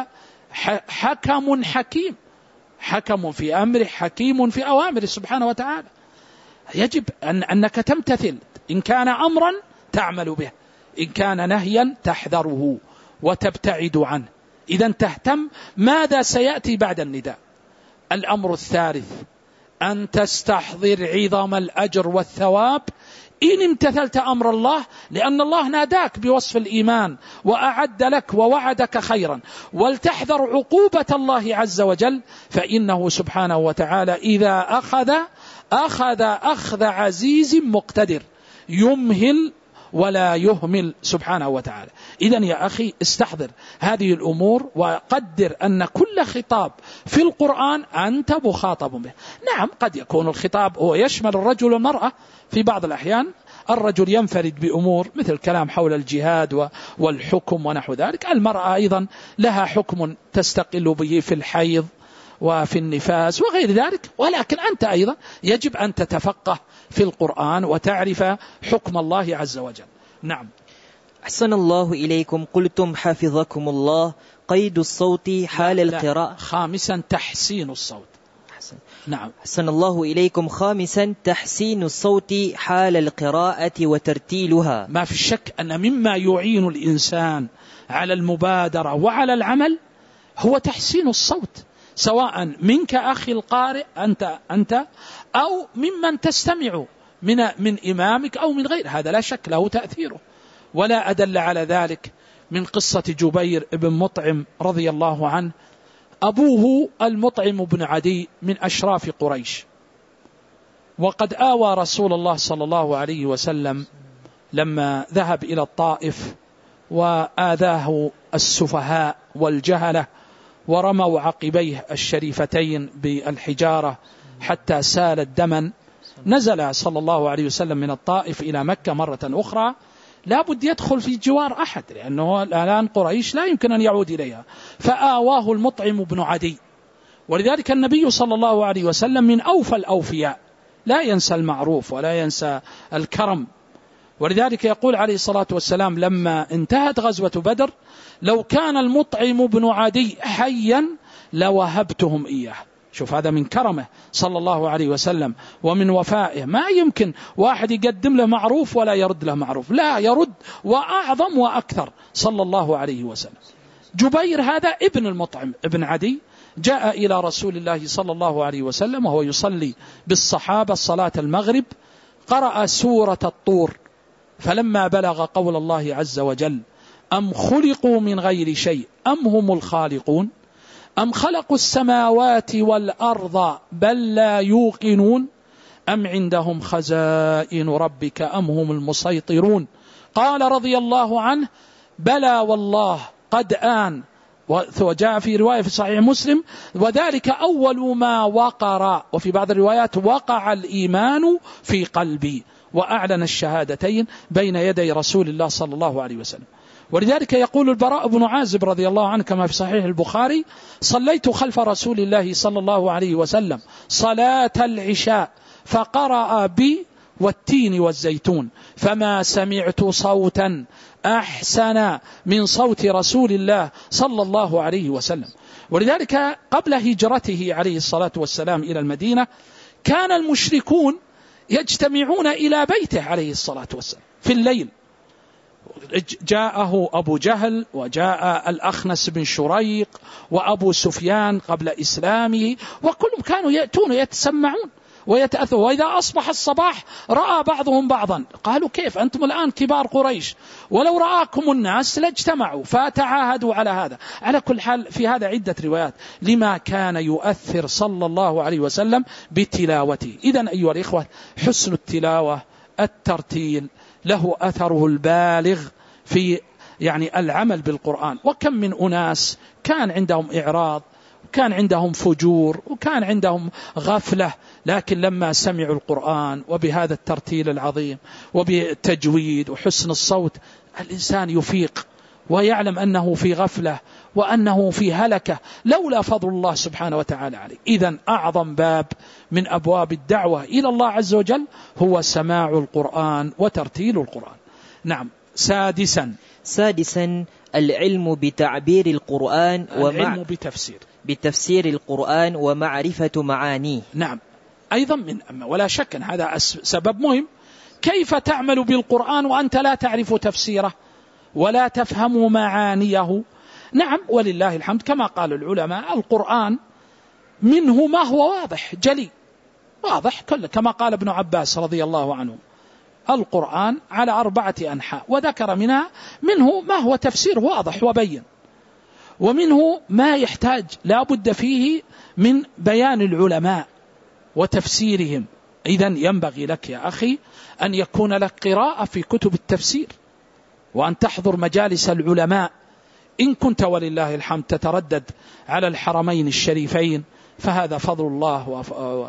حكم حكيم، حكم في أمره حكيم في أوامره سبحانه وتعالى. يجب أن أنك تمتثل، إن كان أمرا تعمل به، إن كان نهيا تحذره وتبتعد عنه. إذن تهتم ماذا سيأتي بعد النداء. الأمر الثالث أن تستحضر عظم الأجر والثواب إن امتثلت أمر الله، لأن الله ناداك بوصف الإيمان وأعد لك ووعدك خيرا. ولتحذر عقوبة الله عز وجل، فإنه سبحانه وتعالى إذا أخذ أخذ أخذ عزيز مقتدر، يمهل ولا يهمل سبحانه وتعالى. إذن يا أخي استحضر هذه الأمور وقدر أن كل خطاب في القرآن أنت مخاطب به. نعم قد يكون الخطاب هو يشمل الرجل والمرأة، في بعض الأحيان الرجل ينفرد بأمور مثل كلام حول الجهاد والحكم ونحو ذلك، المرأة أيضا لها حكم تستقل به في الحيض وفي النفاس وغير ذلك، ولكن أنت أيضا يجب أن تتفقه في القرآن وتعرف حكم الله عز وجل. نعم. أحسن الله إليكم. قلتم حفظكم الله قيد الصوت حال القراءة. خامسا تحسين الصوت. أحسن. نعم. أحسن الله إليكم. خامسا تحسين الصوت حال القراءة وترتيلها. ما في شك أن مما يعين الإنسان على المبادرة وعلى العمل هو تحسين الصوت، سواء منك أخي القارئ أنت أنت أو ممن تستمع من من إمامك أو من غير، هذا لا شك له تأثيره. ولا أدل على ذلك من قصة جبير بن مطعم رضي الله عنه. أبوه المطعم بن عدي من أشراف قريش، وقد آوى رسول الله صلى الله عليه وسلم لما ذهب إلى الطائف وآذاه السفهاء والجهلة ورموا عقبيه الشريفتين بالحجارة حتى سالت دما. نزل صلى الله عليه وسلم من الطائف إلى مكة مرة أخرى، لا بد يدخل في جوار أحد، لأنه الآن قريش لا يمكن أن يعود إليها، فآواه المطعم بن عدي. ولذلك النبي صلى الله عليه وسلم من أوفى الأوفياء، لا ينسى المعروف ولا ينسى الكرم. ولذلك يقول عليه الصلاة والسلام لما انتهت غزوة بدر: لو كان المطعم بن عدي حيا لوهبتهم إياه. شوف هذا من كرمه صلى الله عليه وسلم ومن وفائه. ما يمكن واحد يقدم له معروف ولا يرد له معروف، لا يرد وأعظم وأكثر صلى الله عليه وسلم. جبير هذا ابن المطعم ابن عدي جاء إلى رسول الله صلى الله عليه وسلم وهو يصلي بالصحابة صلاة المغرب، قرأ سورة الطور، فلما بلغ قول الله عز وجل: أم خلقوا من غير شيء أم هم الخالقون أم خلقوا السماوات والأرض بل لا يوقنون أم عندهم خزائن ربك أم هم المسيطرون. قال رضي الله عنه: بلى والله قد آن. وجاء في رواية في صحيح مسلم: وذلك أول ما وقر، وفي بعض الروايات وقع الإيمان في قلبي، وأعلن الشهادتين بين يدي رسول الله صلى الله عليه وسلم. ولذلك يقول البراء بن عازب رضي الله عنه كما في صحيح البخاري: صليت خلف رسول الله صلى الله عليه وسلم صلاة العشاء فقرأ بي والتين والزيتون فما سمعت صوتا أحسن من صوت رسول الله صلى الله عليه وسلم. ولذلك قبل هجرته عليه الصلاة والسلام إلى المدينة كان المشركون يجتمعون إلى بيته عليه الصلاة والسلام في الليل. جاءه أبو جهل وجاء الأخنس بن شريق وأبو سفيان قبل إسلامه، وكلهم كانوا يأتون يتسمعون ويتأثرون. وإذا أصبح الصباح رأى بعضهم بعضا، قالوا: كيف أنتم الآن كبار قريش، ولو رآكم الناس لاجتمعوا، فتعاهدوا على هذا. على كل حال في هذا عدة روايات لما كان يؤثر صلى الله عليه وسلم بتلاوته. إذن أيها الإخوة، حسن التلاوة الترتيل له أثره البالغ في يعني العمل بالقرآن. وكم من أناس كان عندهم إعراض وكان عندهم فجور وكان عندهم غفلة، لكن لما سمعوا القرآن وبهذا الترتيل العظيم وبالتجويد وحسن الصوت الإنسان يفيق ويعلم أنه في غفلة وأنه في هلكة لولا فضل الله سبحانه وتعالى عليه. إذن أعظم باب من أبواب الدعوة إلى الله عز وجل هو سماع القرآن وترتيل القرآن. نعم. سادسا سادسا العلم بتعبير القرآن العلم بتفسير بتفسير القرآن ومعرفة معانيه. نعم، أيضا من ولا شك أن هذا سبب مهم. كيف تعمل بالقرآن وأنت لا تعرف تفسيره ولا تفهم معانيه؟ نعم، ولله الحمد كما قال العلماء القرآن منه ما هو واضح جلي واضح كله، كما قال ابن عباس رضي الله عنه: القرآن على أربعة أنحاء، وذكر منها منه ما هو تفسير واضح وبين، ومنه ما يحتاج لا بد فيه من بيان العلماء وتفسيرهم. إذن ينبغي لك يا أخي أن يكون لك قراءة في كتب التفسير وأن تحضر مجالس العلماء. إن كنت ولله الحمد تتردد على الحرمين الشريفين فهذا فضل الله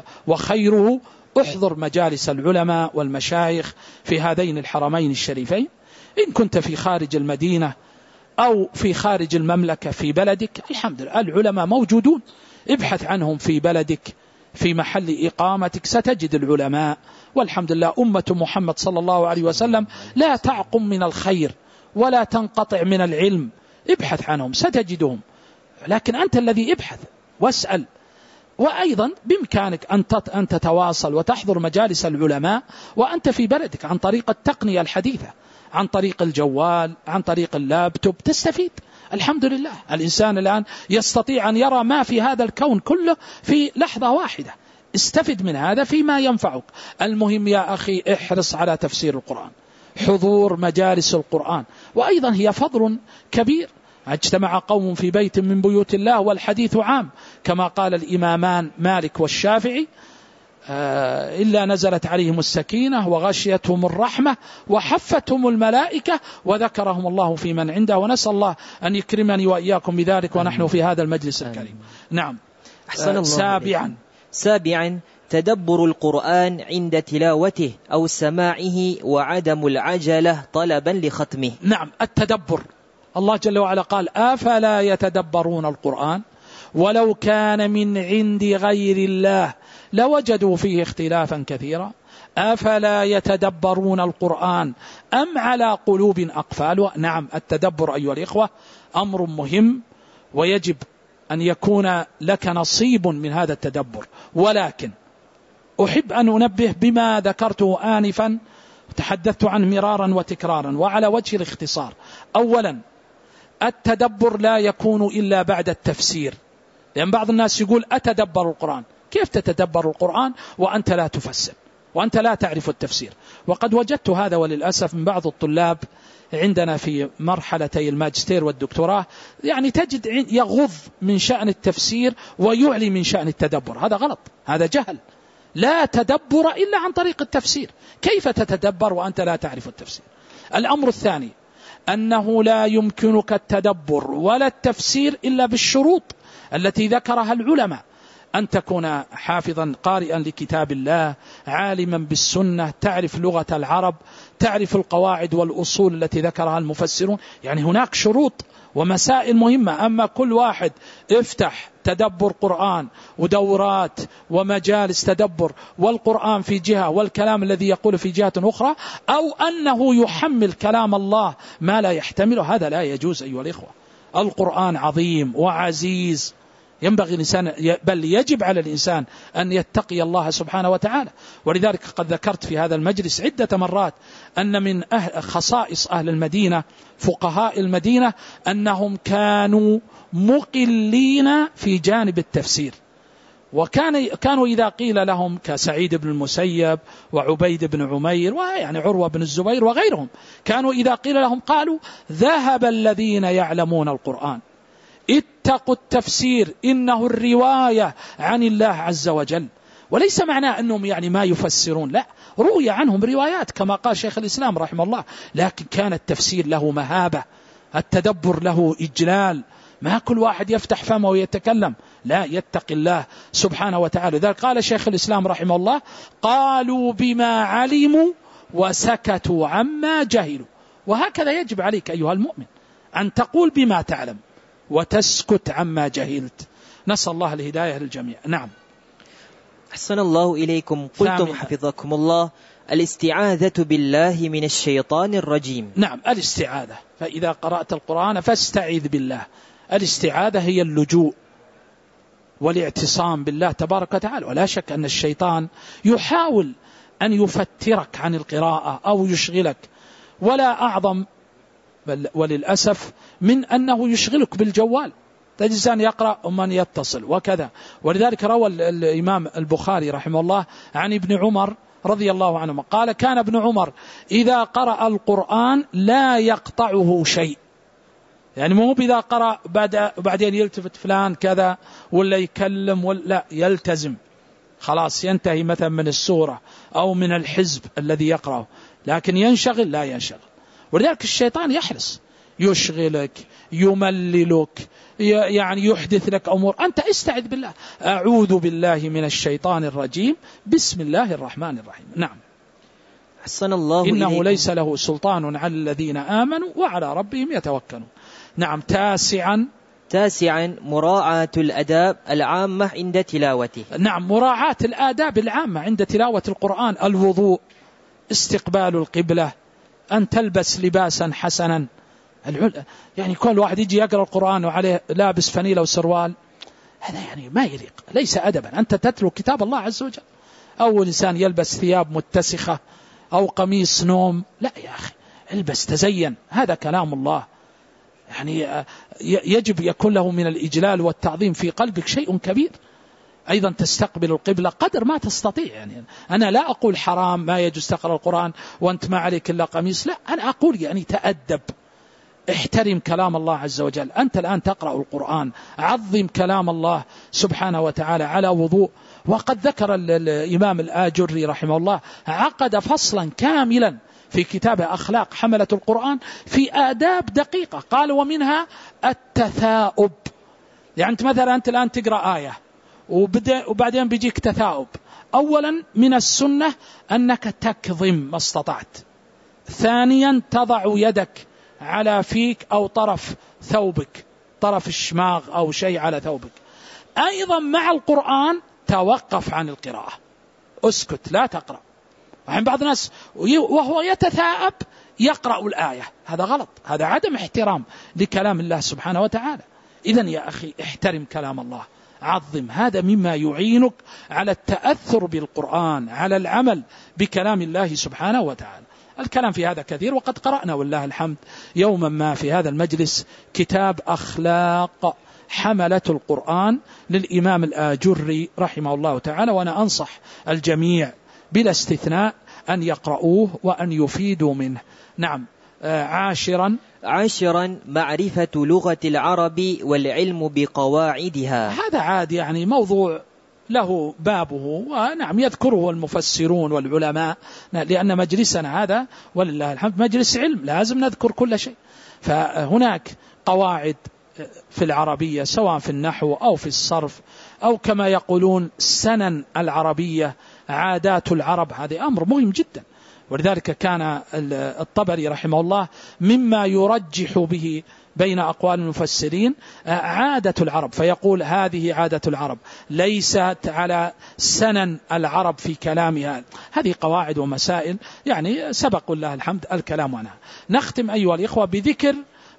وخيره، احضر مجالس العلماء والمشايخ في هذين الحرمين الشريفين. إن كنت في خارج المدينة أو في خارج المملكة في بلدك، الحمد لله العلماء موجودون، ابحث عنهم في بلدك في محل إقامتك ستجد العلماء. والحمد لله أمة محمد صلى الله عليه وسلم لا تعقم من الخير ولا تنقطع من العلم، ابحث عنهم ستجدهم، لكن أنت الذي ابحث واسأل. وأيضا بإمكانك أن تتواصل وتحضر مجالس العلماء وأنت في بلدك عن طريق التقنية الحديثة، عن طريق الجوال، عن طريق اللابتوب، تستفيد. الحمد لله الإنسان الآن يستطيع أن يرى ما في هذا الكون كله في لحظة واحدة. استفد من هذا فيما ينفعك. المهم يا أخي احرص على تفسير القرآن، حضور مجالس القرآن. وأيضا هي فضل كبير، اجتمع قوم في بيت من بيوت الله والحديث عام، كما قال الإمامان مالك والشافعي: إلا نزلت عليهم السكينة وغشيتهم الرحمة وحفتهم الملائكة وذكرهم الله في من عنده. ونسأل الله أن يكرمني وإياكم بذلك ونحن في هذا المجلس الكريم. نعم. أحسن الله. سابعا سابعا تدبر القرآن عند تلاوته أو سماعه وعدم العجلة طلبا لختمه. نعم، التدبر. الله جل وعلا قال: أفلا يتدبرون القرآن ولو كان من عند غير الله لوجدوا فيه اختلافا كثيرا أفلا يتدبرون القرآن أم على قلوب أقفالها. نعم، التدبر أيها الإخوة أمر مهم، ويجب أن يكون لك نصيب من هذا التدبر. ولكن أحب أن أنبه بما ذكرته آنفا، تحدثت عنه مرارا وتكرارا وعلى وجه الاختصار. أولا، التدبر لا يكون إلا بعد التفسير، لأن بعض الناس يقول: أتدبر القرآن. كيف تتدبر القرآن وأنت لا تفسر وأنت لا تعرف التفسير؟ وقد وجدت هذا وللأسف من بعض الطلاب عندنا في مرحلتي الماجستير والدكتوراه، يعني تجد يغض من شأن التفسير ويعلي من شأن التدبر. هذا غلط، هذا جهل. لا تدبر إلا عن طريق التفسير. كيف تتدبر وأنت لا تعرف التفسير؟ الأمر الثاني أنه لا يمكنك التدبر ولا التفسير إلا بالشروط التي ذكرها العلماء: أن تكون حافظا قارئا لكتاب الله، عالما بالسنة، تعرف لغة العرب، تعرف القواعد والأصول التي ذكرها المفسرون. يعني هناك شروط ومسائل مهمة. أما كل واحد افتح تدبر قرآن ودورات ومجالس تدبر والقرآن في جهة والكلام الذي يقول في جهة أخرى، أو أنه يحمل كلام الله ما لا يحتمله، هذا لا يجوز أيها الإخوة. القرآن عظيم وعزيز، ينبغي الإنسان بل يجب على الإنسان أن يتقي الله سبحانه وتعالى. ولذلك قد ذكرت في هذا المجلس عدة مرات أن من أهل خصائص أهل المدينة، فقهاء المدينة، أنهم كانوا مقلين في جانب التفسير. وكان كانوا إذا قيل لهم كسعيد بن المسيب وعبيد بن عمير ويعني عروة بن الزبير وغيرهم، كانوا إذا قيل لهم قالوا: ذهب الذين يعلمون القرآن، اتقوا التفسير إنه الرواية عن الله عز وجل. وليس معناه أنهم يعني ما يفسرون، لا، روي عنهم روايات كما قال شيخ الإسلام رحمه الله، لكن كان التفسير له مهابة، التدبر له إجلال. ما كل واحد يفتح فمه ويتكلم، لا، يتقي الله سبحانه وتعالى. ذلك قال شيخ الإسلام رحمه الله: قالوا بما علموا وسكتوا عما جهلوا. وهكذا يجب عليك أيها المؤمن أن تقول بما تعلم وتسكت عما جهلت. نسأل الله الهداية للجميع. نعم. أحسن الله إليكم. قلتم حفظكم الله: الاستعاذة بالله من الشيطان الرجيم. نعم، الاستعاذة، فإذا قرأت القرآن فاستعذ بالله. الاستعاذة هي اللجوء والاعتصام بالله تبارك وتعالى. ولا شك أن الشيطان يحاول أن يفترك عن القراءة أو يشغلك، ولا أعظم بل وللأسف من أنه يشغلك بالجوال. تجلسان يقرأ ومن يتصل وكذا. ولذلك روى الإمام البخاري رحمه الله عن ابن عمر رضي الله عنهما قال: كان ابن عمر إذا قرأ القرآن لا يقطعه شيء. يعني مو إذا قرأ بعدين يلتفت فلان كذا ولا يكلم ولا لا، يلتزم، خلاص ينتهي مثلا من السورة أو من الحزب الذي يقرأه، لكن ينشغل لا ينشغل. ولذلك الشيطان يحرص يشغلك، يمللك، يعني يحدث لك أمور. أنت استعذ بالله: أعوذ بالله من الشيطان الرجيم، بسم الله الرحمن الرحيم. نعم. حسن الله إنه إليكم. ليس له سلطان على الذين آمنوا وعلى ربهم يتوكلون. نعم. تاسعا تاسعا مراعاة الأداب العامة عند تلاوته. نعم، مراعاة الآداب العامة عند تلاوة القرآن: الوضوء، استقبال القبلة، أن تلبس لباسا حسنا. يعني كل واحد يجي يقرأ القرآن وعليه لابس فنيلة وسروال، هذا يعني ما يليق، ليس أدبا. أنت تتلو كتاب الله عز وجل. أو إنسان يلبس ثياب متسخة أو قميص نوم، لا يا أخي، البس تزين، هذا كلام الله. يعني يجب يكون له من الإجلال والتعظيم في قلبك شيء كبير. أيضا تستقبل القبلة قدر ما تستطيع. يعني أنا لا أقول حرام ما يجوز تقرأ القرآن وأنت ما عليك إلا قميص، لا، أنا أقول يعني تأدب، احترم كلام الله عز وجل. أنت الآن تقرأ القرآن، عظم كلام الله سبحانه وتعالى على وضوء. وقد ذكر الإمام الآجري رحمه الله عقد فصلا كاملا في كتابه أخلاق حملة القرآن في آداب دقيقة، قال ومنها التثاؤب. يعني أنت مثلا أنت الآن تقرأ آية وبعدين بيجيك تثاؤب. أولا من السنة أنك تكظم ما استطعت. ثانيا تضع يدك على فيك أو طرف ثوبك، طرف الشماغ أو شيء على ثوبك. أيضا مع القرآن توقف عن القراءة، اسكت لا تقرأ. وعن بعض الناس وهو يتثاءب يقرأ الآية، هذا غلط، هذا عدم احترام لكلام الله سبحانه وتعالى. إذن يا أخي احترم كلام الله، عظم، هذا مما يعينك على التأثر بالقرآن، على العمل بكلام الله سبحانه وتعالى. الكلام في هذا كثير، وقد قرأنا والله الحمد يوما ما في هذا المجلس كتاب أخلاق حملة القرآن للإمام الآجري رحمه الله تعالى، وأنا أنصح الجميع بلا استثناء أن يقرؤوه وأن يفيدوا منه. نعم. عاشرا عاشرا معرفة لغة العرب والعلم بقواعدها. هذا عاد يعني موضوع له بابه، ونعم يذكره المفسرون والعلماء، لأن مجلسنا هذا ولله الحمد مجلس علم، لازم نذكر كل شيء. فهناك قواعد في العربية سواء في النحو أو في الصرف أو كما يقولون سنن العربية، عادات العرب، هذا أمر مهم جدا. ولذلك كان الطبري رحمه الله مما يرجح به بين أقوال المفسرين عادة العرب، فيقول هذه عادة العرب ليست على سنن العرب في كلامها. هذه قواعد ومسائل يعني سبق الله الحمد الكلام عنها. نختم أيها الإخوة بذكر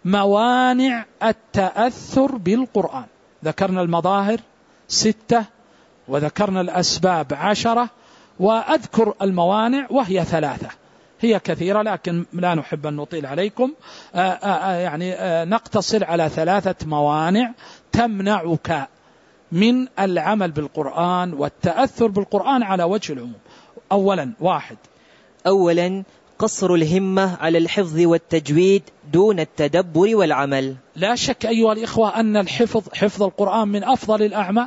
موانع التأثر بالقرآن. ذكرنا المظاهر ستة وذكرنا الأسباب عشرة، وأذكر الموانع وهي ثلاثة، هي كثيرة لكن لا نحب أن نطيل عليكم. آآ آآ يعني آآ نقتصر على ثلاثة موانع تمنعك من العمل بالقرآن والتأثر بالقرآن على وجه العموم. أولا واحد أولا قصر الهمة على الحفظ والتجويد دون التدبر والعمل. لا شك أيها الإخوة أن الحفظ حفظ القرآن من أفضل الأعمال.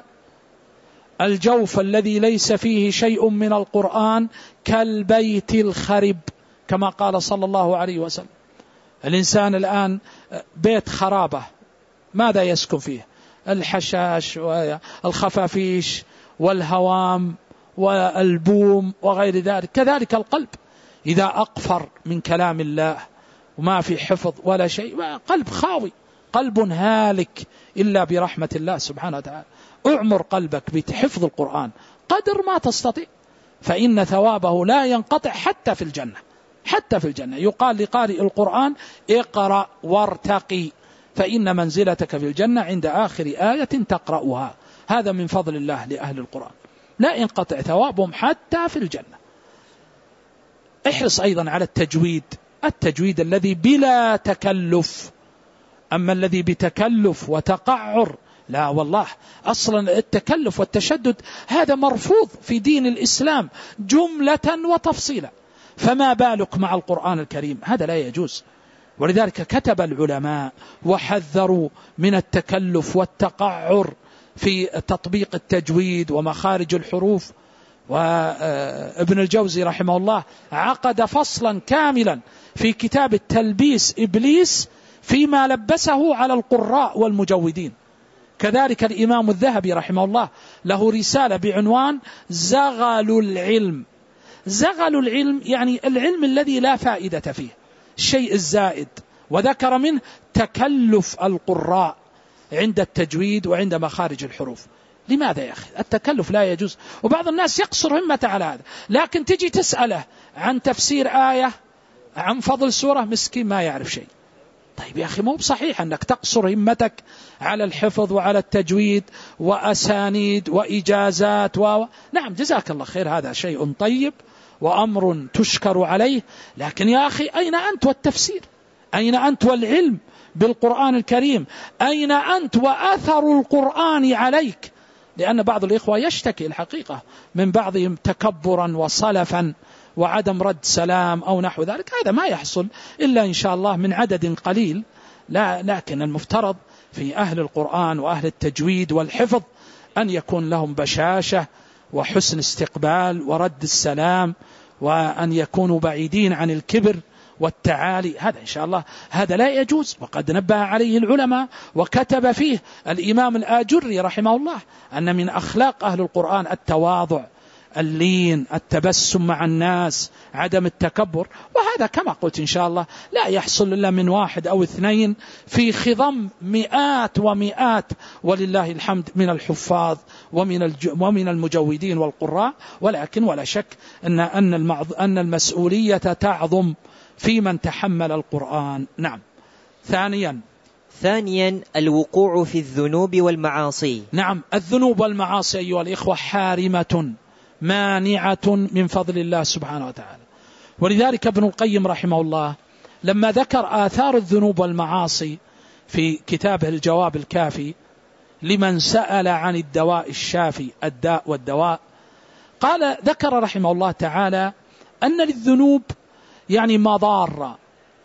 الجوف الذي ليس فيه شيء من القرآن كالبيت الخرب كما قال صلى الله عليه وسلم. الإنسان الآن بيت خرابة، ماذا يسكن فيه؟ الحشاش والخفافيش والهوام والبوم وغير ذلك. كذلك القلب إذا أقفر من كلام الله وما في حفظ ولا شيء، قلب خاوي، قلب هالك إلا برحمة الله سبحانه وتعالى. اعمر قلبك بحفظ القرآن قدر ما تستطيع، فإن ثوابه لا ينقطع حتى في الجنة. حتى في الجنة يقال لقارئ القرآن اقرأ وارتقي، فإن منزلتك في الجنة عند آخر آية تقرأها. هذا من فضل الله لأهل القرآن، لا ينقطع ثوابهم حتى في الجنة. احرص أيضا على التجويد، التجويد الذي بلا تكلف. أما الذي بتكلف وتقعر لا والله، أصلا التكلف والتشدد هذا مرفوض في دين الإسلام جملة وتفصيلا، فما بالك مع القرآن الكريم؟ هذا لا يجوز. ولذلك كتب العلماء وحذروا من التكلف والتقعر في تطبيق التجويد ومخارج الحروف. وابن الجوزي رحمه الله عقد فصلا كاملا في كتاب التلبيس إبليس فيما لبسه على القراء والمجودين. كذلك الإمام الذهبي رحمه الله له رسالة بعنوان زغل العلم. زغل العلم يعني العلم الذي لا فائدة فيه، الشيء الزائد، وذكر منه تكلف القراء عند التجويد وعند مخارج الحروف. لماذا يا أخي؟ التكلف لا يجوز. وبعض الناس يقصر همته على هذا، لكن تجي تسأله عن تفسير آية عن فضل سورة مسكين ما يعرف شيء. طيب يا أخي مو بصحيح أنك تقصر همتك على الحفظ وعلى التجويد وأسانيد وإجازات و... نعم جزاك الله خير، هذا شيء طيب وأمر تشكر عليه، لكن يا أخي أين أنت والتفسير؟ أين أنت والعلم بالقرآن الكريم؟ أين أنت وأثر القرآن عليك؟ لأن بعض الإخوة يشتكي الحقيقة من بعضهم تكبرا وصلفا وعدم رد سلام أو نحو ذلك. هذا ما يحصل إلا إن شاء الله من عدد قليل، لا لكن المفترض في أهل القرآن وأهل التجويد والحفظ أن يكون لهم بشاشة وحسن استقبال ورد السلام، وأن يكونوا بعيدين عن الكبر والتعالي. هذا إن شاء الله هذا لا يجوز، وقد نبه عليه العلماء وكتب فيه الإمام الآجري رحمه الله أن من أخلاق أهل القرآن التواضع، اللين، التبسم مع الناس، عدم التكبر. وهذا كما قلت إن شاء الله لا يحصل إلا من واحد أو اثنين في خضم مئات ومئات ولله الحمد من الحفاظ ومن ومن المجودين والقراء. ولكن ولا شك أن أن أن المسؤولية تعظم في من تحمل القرآن. نعم. ثانيا ثانيا الوقوع في الذنوب والمعاصي. نعم، الذنوب والمعاصي أيها الإخوة حارمة مانعة من فضل الله سبحانه وتعالى. ولذلك ابن القيم رحمه الله لما ذكر آثار الذنوب والمعاصي في كتابه الجواب الكافي لمن سأل عن الدواء الشافي، الداء والدواء، قال ذكر رحمه الله تعالى أن للذنوب يعني مضار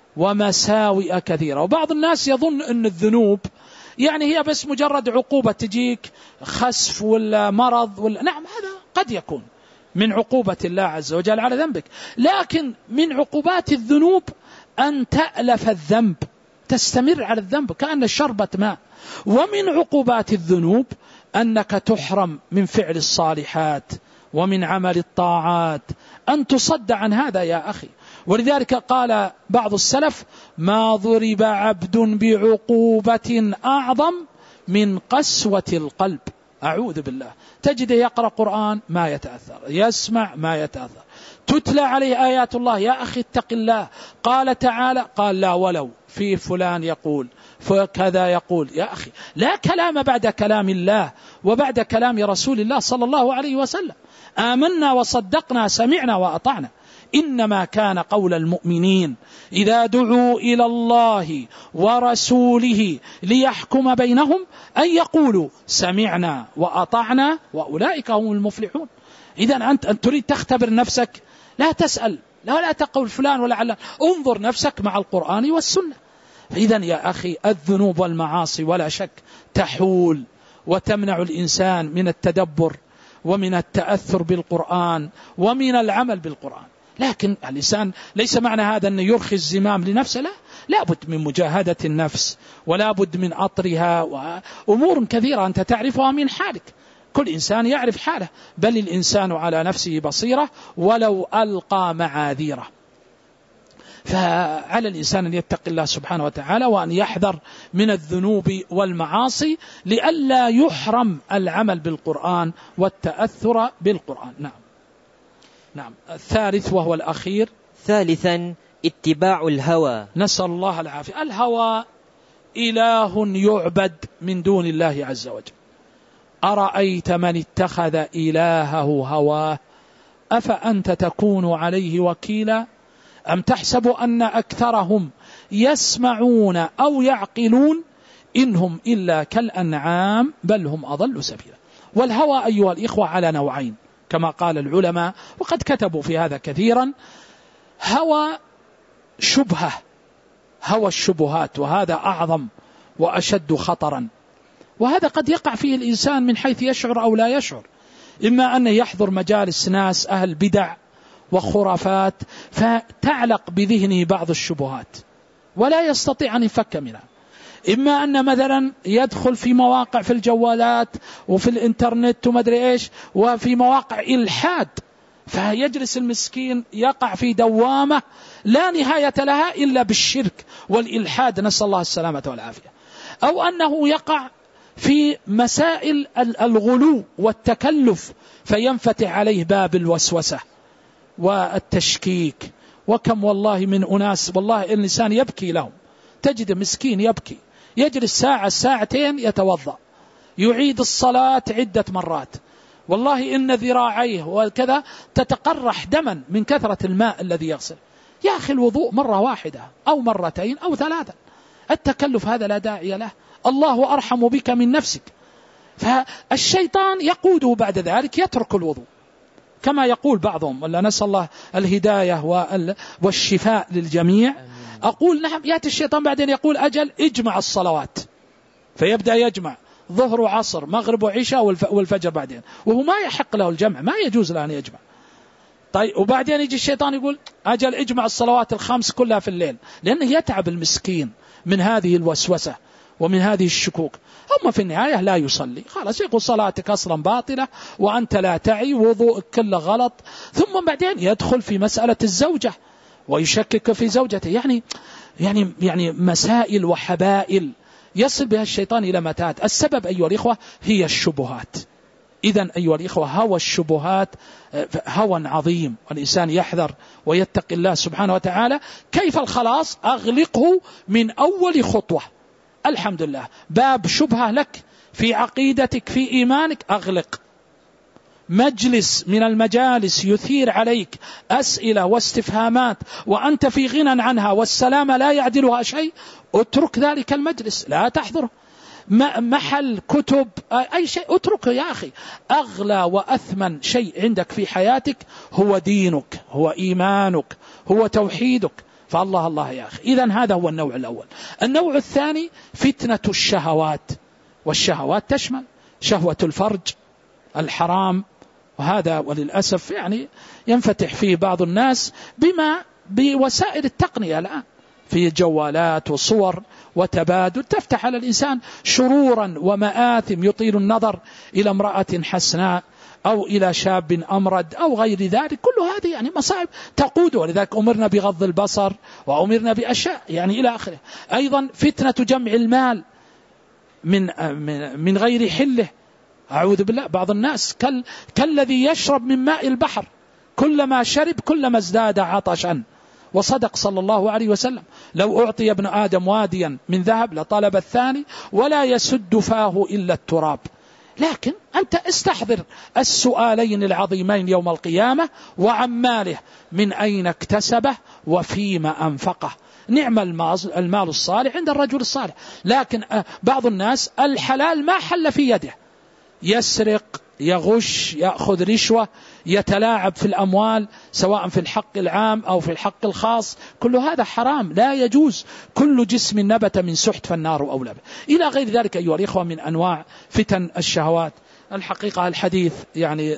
ومساوئ كثيرة. وبعض الناس يظن أن الذنوب يعني هي بس مجرد عقوبة تجيك خسف ولا مرض ولا، نعم هذا قد يكون من عقوبة الله عز وجل على ذنبك، لكن من عقوبات الذنوب أن تألف الذنب، تستمر على الذنب كأن شربة ماء. ومن عقوبات الذنوب أنك تحرم من فعل الصالحات ومن عمل الطاعات، أن تصد عن هذا يا أخي. ولذلك قال بعض السلف: ما ضرب عبد بعقوبة أعظم من قسوة القلب. أعوذ بالله. تجد يقرأ قرآن ما يتأثر، يسمع ما يتأثر، تتلى عليه آيات الله، يا أخي اتق الله، قال تعالى، قال لا ولو في فلان يقول فكذا يقول. يا أخي لا كلام بعد كلام الله وبعد كلام رسول الله صلى الله عليه وسلم. آمنا وصدقنا، سمعنا وأطعنا. إنما كان قول المؤمنين إذا دعوا إلى الله ورسوله ليحكم بينهم أن يقولوا سمعنا وأطعنا وأولئك هم المفلحون. إذن أنت أن تريد تختبر نفسك لا تسأل، لا لا تقول فلان ولا علان، انظر نفسك مع القرآن والسنة. إذن يا أخي الذنوب والمعاصي ولا شك تحول وتمنع الإنسان من التدبر ومن التأثر بالقرآن ومن العمل بالقرآن. لكن الإنسان ليس معنى هذا أن يرخي الزمام لنفسه، لا، لابد من مجاهدة النفس ولا بد من أطرها، وأمور كثيرة أنت تعرفها من حالك. كل إنسان يعرف حاله، بل الإنسان على نفسه بصيرة ولو ألقى معاذيره. فعلى الإنسان أن يتقي الله سبحانه وتعالى وأن يحذر من الذنوب والمعاصي لئلا يحرم العمل بالقرآن والتأثر بالقرآن. نعم. نعم. الثالث وهو الأخير، ثالثا اتباع الهوى. نسأل الله العافية. الهوى إله يعبد من دون الله عز وجل. أرأيت من اتخذ إلهه هواه أفأنت تكون عليه وكيلا أم تحسب أن أكثرهم يسمعون أو يعقلون إنهم إلا كالأنعام بل هم أضل سبيلا. والهوى أيها الإخوة على نوعين كما قال العلماء وقد كتبوا في هذا كثيرا. هوى شبهة، هوى الشبهات، وهذا أعظم وأشد خطرا، وهذا قد يقع فيه الإنسان من حيث يشعر أو لا يشعر. إما أن يحضر مجالس ناس أهل بدع وخرافات فتعلق بذهنه بعض الشبهات ولا يستطيع أن يفك منها. إما أن مثلا يدخل في مواقع في الجوالات وفي الإنترنت ومدري إيش وفي مواقع إلحاد، فيجلس المسكين يقع في دوامة لا نهاية لها إلا بالشرك والإلحاد، نسأل الله السلامة والعافية. أو أنه يقع في مسائل الغلو والتكلف فينفتح عليه باب الوسوسة والتشكيك. وكم والله من أناس والله الإنسان يبكي لهم، تجد مسكين يبكي، يجلس ساعة ساعتين يتوضأ، يعيد الصلاة عدة مرات، والله إن ذراعيه وكذا تتقرح دما من كثرة الماء الذي يغسل. يا أخي الوضوء مرة واحدة أو مرتين أو ثلاثة، التكلف هذا لا داعي له. الله أرحم بك من نفسك. فالشيطان يقوده بعد ذلك يترك الوضوء كما يقول بعضهم، ولا نسأل الله الهداية والشفاء للجميع. أقول نعم، يأتي الشيطان بعدين يقول أجل اجمع الصلوات، فيبدأ يجمع ظهر وعصر مغرب وعشاء والفجر بعدين، وهو ما يحق له الجمع، ما يجوز له أن يجمع. طيب وبعدين يجي الشيطان يقول أجل اجمع الصلوات الخمس كلها في الليل، لأنه يتعب المسكين من هذه الوسوسة ومن هذه الشكوك. هم في النهاية لا يصلي، خلاص يقول صلاتك أصلا باطلة وأنت لا تعي، وضوءك كله غلط. ثم بعدين يدخل في مسألة الزوجة ويشكك في زوجته، يعني يعني يعني مسائل وحبائل يصل بها الشيطان إلى متات. السبب أيها الإخوة هي الشبهات. إذن أيها الإخوة هوى الشبهات هوى عظيم، والإنسان يحذر ويتقي الله سبحانه وتعالى. كيف الخلاص؟ أغلقه من أول خطوة. الحمد لله باب شبهة لك في عقيدتك في إيمانك أغلق. مجلس من المجالس يثير عليك أسئلة واستفهامات وأنت في غنى عنها والسلامة لا يعدلها شيء، اترك ذلك المجلس، لا تحضره. محل كتب أي شيء اتركه يا أخي. أغلى وأثمن شيء عندك في حياتك هو دينك، هو إيمانك، هو توحيدك. فالله الله يا أخي. إذن هذا هو النوع الأول. النوع الثاني فتنة الشهوات، والشهوات تشمل شهوة الفرج الحرام، وهذا وللأسف يعني ينفتح فيه بعض الناس بما بوسائل التقنية الآن، في جوالات وصور وتبادل تفتح على الإنسان شرورا ومآثم، يطيل النظر إلى امرأة حسناء أو إلى شاب أمرد أو غير ذلك. كل هذه يعني مصائب تقود، ولذلك أمرنا بغض البصر وأمرنا بأشياء يعني إلى آخره. أيضا فتنة جمع المال من من غير حله. أعوذ بالله، بعض الناس كال كالذي يشرب من ماء البحر، كلما شرب كلما ازداد عطشا. وصدق صلى الله عليه وسلم لو أعطي ابن آدم واديا من ذهب لطلب الثاني ولا يسد فاه إلا التراب. لكن أنت استحضر السؤالين العظيمين يوم القيامة: وعن ماله من أين اكتسبه وفيما أنفقه. نعم المال الصالح عند الرجل الصالح، لكن بعض الناس الحلال ما حل في يده، يسرق، يغش، يأخذ رشوة، يتلاعب في الأموال سواء في الحق العام أو في الحق الخاص. كل هذا حرام لا يجوز. كل جسم نبت من سحت فالنار أولى به، إلى غير ذلك أيها الإخوة من أنواع فتن الشهوات. الحقيقة الحديث يعني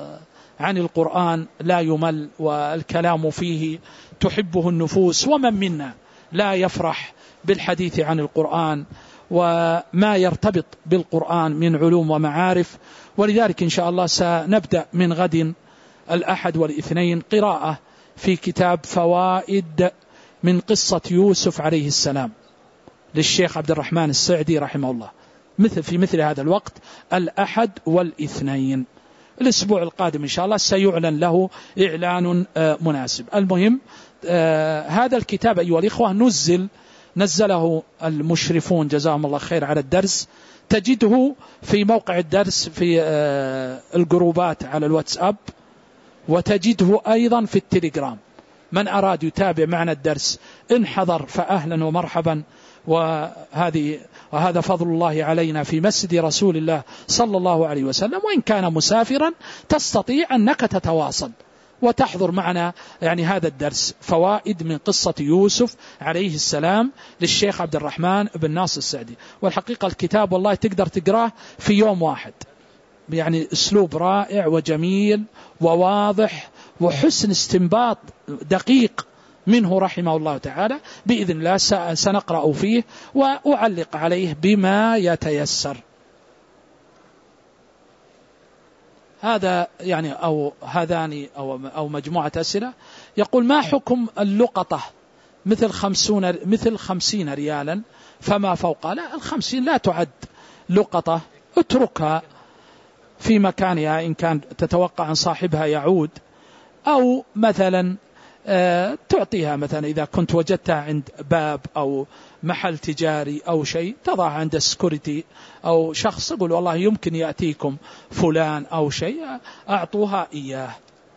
عن القرآن لا يمل، والكلام فيه تحبه النفوس، ومن منا لا يفرح بالحديث عن القرآن وما يرتبط بالقرآن من علوم ومعارف. ولذلك إن شاء الله سنبدأ من غد الأحد والاثنين قراءة في كتاب فوائد من قصة يوسف عليه السلام للشيخ عبد الرحمن السعدي رحمه الله، مثل في مثل هذا الوقت الأحد والاثنين. الأسبوع القادم إن شاء الله سيعلن له إعلان مناسب. المهم هذا الكتاب أيها الإخوة نزل نزله المشرفون جزاهم الله خير على الدرس، تجده في موقع الدرس في الجروبات على الواتساب، وتجده أيضا في التليجرام. من أراد يتابع معنا الدرس إن حضر فأهلا ومرحبا، وهذه وهذا فضل الله علينا في مسجد رسول الله صلى الله عليه وسلم. وإن كان مسافرا تستطيع أنك تتواصل وتحضر معنا يعني هذا الدرس، فوائد من قصة يوسف عليه السلام للشيخ عبد الرحمن بن ناصر السعدي. والحقيقة الكتاب والله تقدر تقراه في يوم واحد، يعني أسلوب رائع وجميل وواضح وحسن استنباط دقيق منه رحمه الله تعالى. بإذن الله سنقرأ فيه وأعلق عليه بما يتيسر. هذا يعني أو هذان أو أو مجموعة أسئلة. يقول: ما حكم اللقطة مثل خمسون مثل خمسين ريالا فما فوق؟ لا، الخمسين لا تعد لقطة، اتركها في مكانها إن كان تتوقع أن صاحبها يعود، أو مثلا تعطيها مثلا إذا كنت وجدتها عند باب أو محل تجاري أو شيء، تضعها عند السكوريتي أو شخص يقول والله يمكن يأتيكم فلان أو شيء، أعطوها إياه.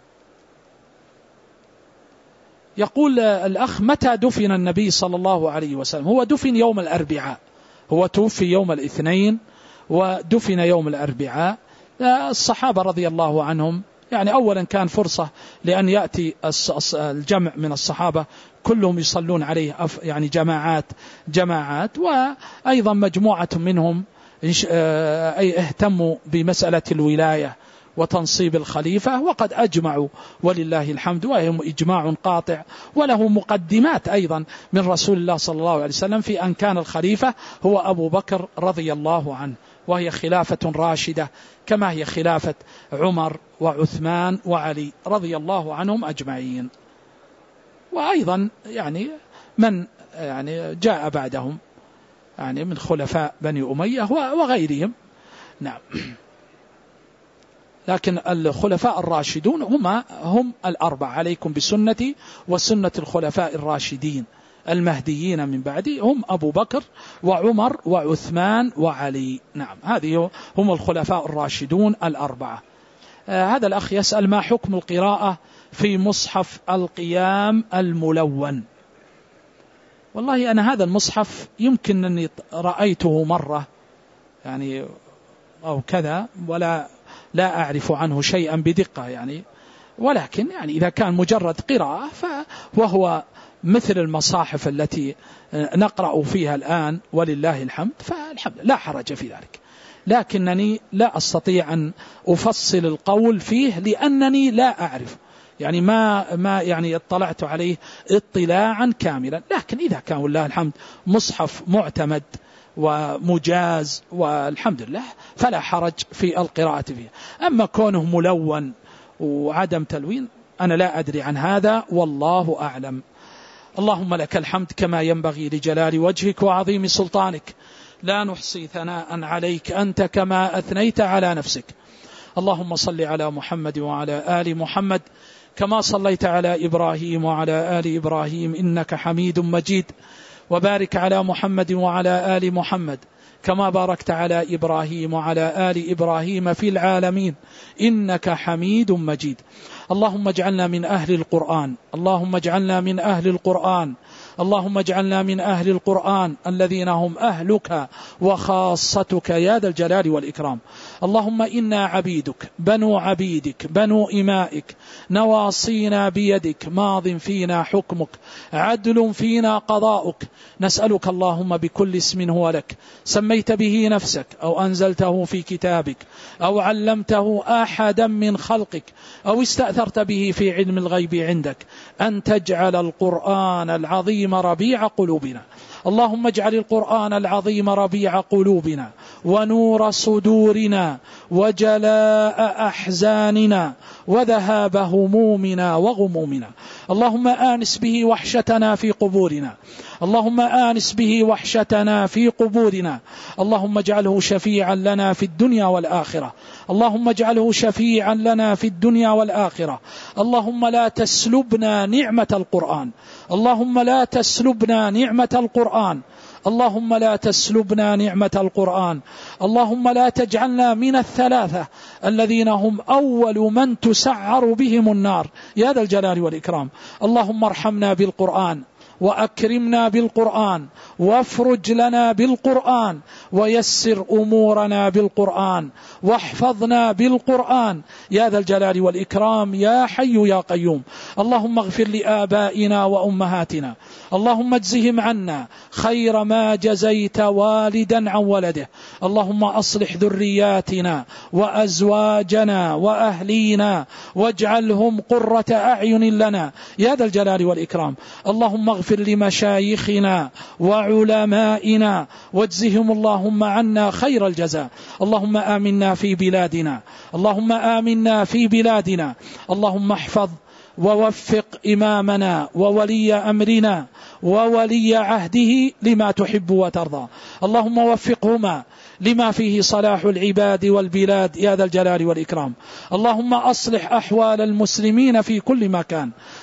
يقول الأخ: متى دفن النبي صلى الله عليه وسلم؟ هو دفن يوم الأربعاء، هو توفي يوم الاثنين ودفن يوم الأربعاء. الصحابة رضي الله عنهم يعني أولا كان فرصة لأن يأتي الجمع من الصحابة كلهم يصلون عليه يعني جماعات جماعات وأيضا مجموعة منهم أي اهتموا بمسألة الولاية وتنصيب الخليفة وقد أجمعوا ولله الحمد، وهم إجماع قاطع وله مقدمات أيضا من رسول الله صلى الله عليه وسلم في أن كان الخليفة هو أبو بكر رضي الله عنه، وهي خلافة راشدة كما هي خلافة عمر وعثمان وعلي رضي الله عنهم أجمعين. وأيضا يعني من يعني جاء بعدهم يعني من خلفاء بني أمية وغيرهم. نعم. لكن الخلفاء الراشدون هم هم الأربعة، عليكم بسنتي وسنة الخلفاء الراشدين المهديين من بعدي، هم أبو بكر وعمر وعثمان وعلي. نعم، هذه هم الخلفاء الراشدون الأربعة. آه هذا الأخ يسأل ما حكم القراءة في مصحف القيام الملون؟ والله أنا هذا المصحف يمكن أني رأيته مرة يعني أو كذا، ولا لا أعرف عنه شيئا بدقة يعني، ولكن يعني إذا كان مجرد قراءة فهو مثل المصاحف التي نقرأ فيها الآن ولله الحمد، فالحمد لا حرج في ذلك. لكنني لا أستطيع أن أفصل القول فيه لأنني لا أعرف يعني ما ما يعني اطلعت عليه اطلاعا كاملا. لكن إذا كان والله الحمد مصحف معتمد ومجاز والحمد لله فلا حرج في القراءة فيه. أما كونه ملون وعدم تلوين أنا لا أدري عن هذا والله أعلم. اللهم لك الحمد كما ينبغي لجلال وجهك وعظيم سلطانك، لا نحصي ثناء عليك أنت كما أثنيت على نفسك. اللهم صل على محمد وعلى آل محمد كما صليت على إبراهيم وعلى آل إبراهيم إنك حميد مجيد، وبارك على محمد وعلى آل محمد كما باركت على إبراهيم وعلى آل إبراهيم في العالمين إنك حميد مجيد. اللهم اجعلنا من أهل القرآن، اللهم اجعلنا من أهل القرآن، اللهم اجعلنا من أهل القرآن الذين هم أهلك وخاصتك يا ذا الجلال والإكرام. اللهم إنا عبيدك بنو عبيدك بنو إمائك، نواصينا بيدك، ماض فينا حكمك، عدل فينا قضاؤك. نسألك اللهم بكل اسم هو لك سميت به نفسك أو أنزلته في كتابك أو علمته أحدا من خلقك أو استأثرت به في علم الغيب عندك أن تجعل القرآن العظيم ربيع قلوبنا. اللهم اجعل القرآن العظيم ربيع قلوبنا ونور صدورنا وجلاء أحزاننا وذهاب همومنا وغمومنا. اللهم آنس به وحشتنا في قبورنا، اللهم آنس به وحشتنا في قبورنا. اللهم اجعله شفيعا لنا في الدنيا والآخرة، اللهم اجعله شفيعا لنا في الدنيا والآخرة. اللهم لا تسلبنا نعمة القرآن، اللهم لا تسلبنا نعمة القرآن، اللهم لا تسلبنا نعمة القرآن. اللهم لا تجعلنا من الثلاثة الذين هم أول من تسعر بهم النار يا ذا الجلال والإكرام. اللهم ارحمنا بالقرآن وأكرمنا بالقرآن وافرج لنا بالقرآن ويسر أمورنا بالقرآن واحفظنا بالقرآن يا ذا الجلال والإكرام يا حي يا قيوم. اللهم اغفر لآبائنا وأمهاتنا، اللهم اجزهم عنا خير ما جزيت والدا عن ولده. اللهم أصلح ذرياتنا وأزواجنا وأهلينا واجعلهم قرة أعين لنا يا ذا الجلال والإكرام. اللهم اغفر لمشايخنا وعلمائنا واجزهم اللهم عنا خير الجزاء. اللهم آمنا في بلادنا، اللهم آمنا في بلادنا. اللهم احفظ ووفق إمامنا وولي أمرنا وولي عهده لما تحب وترضى. اللهم وفقهما لما فيه صلاح العباد والبلاد يا ذا الجلال والإكرام. اللهم أصلح أحوال المسلمين في كل مكان،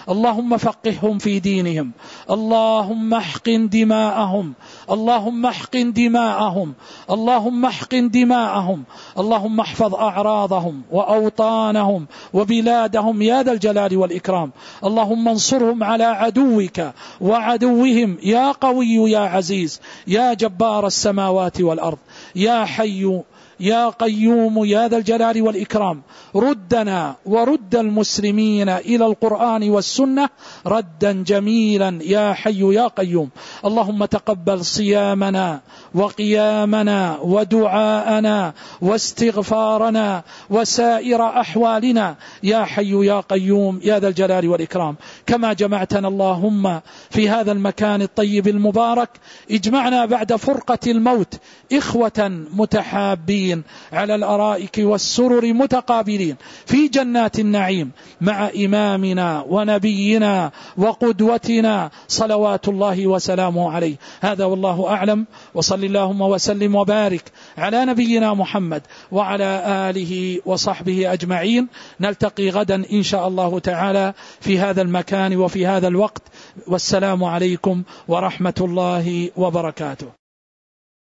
اللهم فقههم في دينهم، اللهم احقن دماءهم، اللهم احقن دماءهم، اللهم احقن دماءهم، اللهم احفظ أعراضهم وأوطانهم وبلادهم يا ذا الجلال والإكرام. اللهم انصرهم على عدوك وعدوهم يا قوي يا عزيز يا جبار السماوات والأرض يا حي يا قيوم يا ذا الجلال والإكرام. ردنا ورد المسلمين إلى القرآن والسنة ردا جميلا يا حي يا قيوم. اللهم تقبل صيامنا وقيامنا ودعاءنا واستغفارنا وسائر أحوالنا يا حي يا قيوم يا ذا الجلال والإكرام. كما جمعتنا اللهم في هذا المكان الطيب المبارك، اجمعنا بعد فرقة الموت إخوة متحابين على الأرائك والسرر متقابلين في جنات النعيم مع إمامنا ونبينا وقدوتنا صلوات الله وسلامه عليه. هذا والله أعلم، وصل اللهم وسلم وبارك على نبينا محمد وعلى آله وصحبه أجمعين. نلتقي غدا إن شاء الله تعالى في هذا المكان وفي هذا الوقت، والسلام عليكم ورحمة الله وبركاته.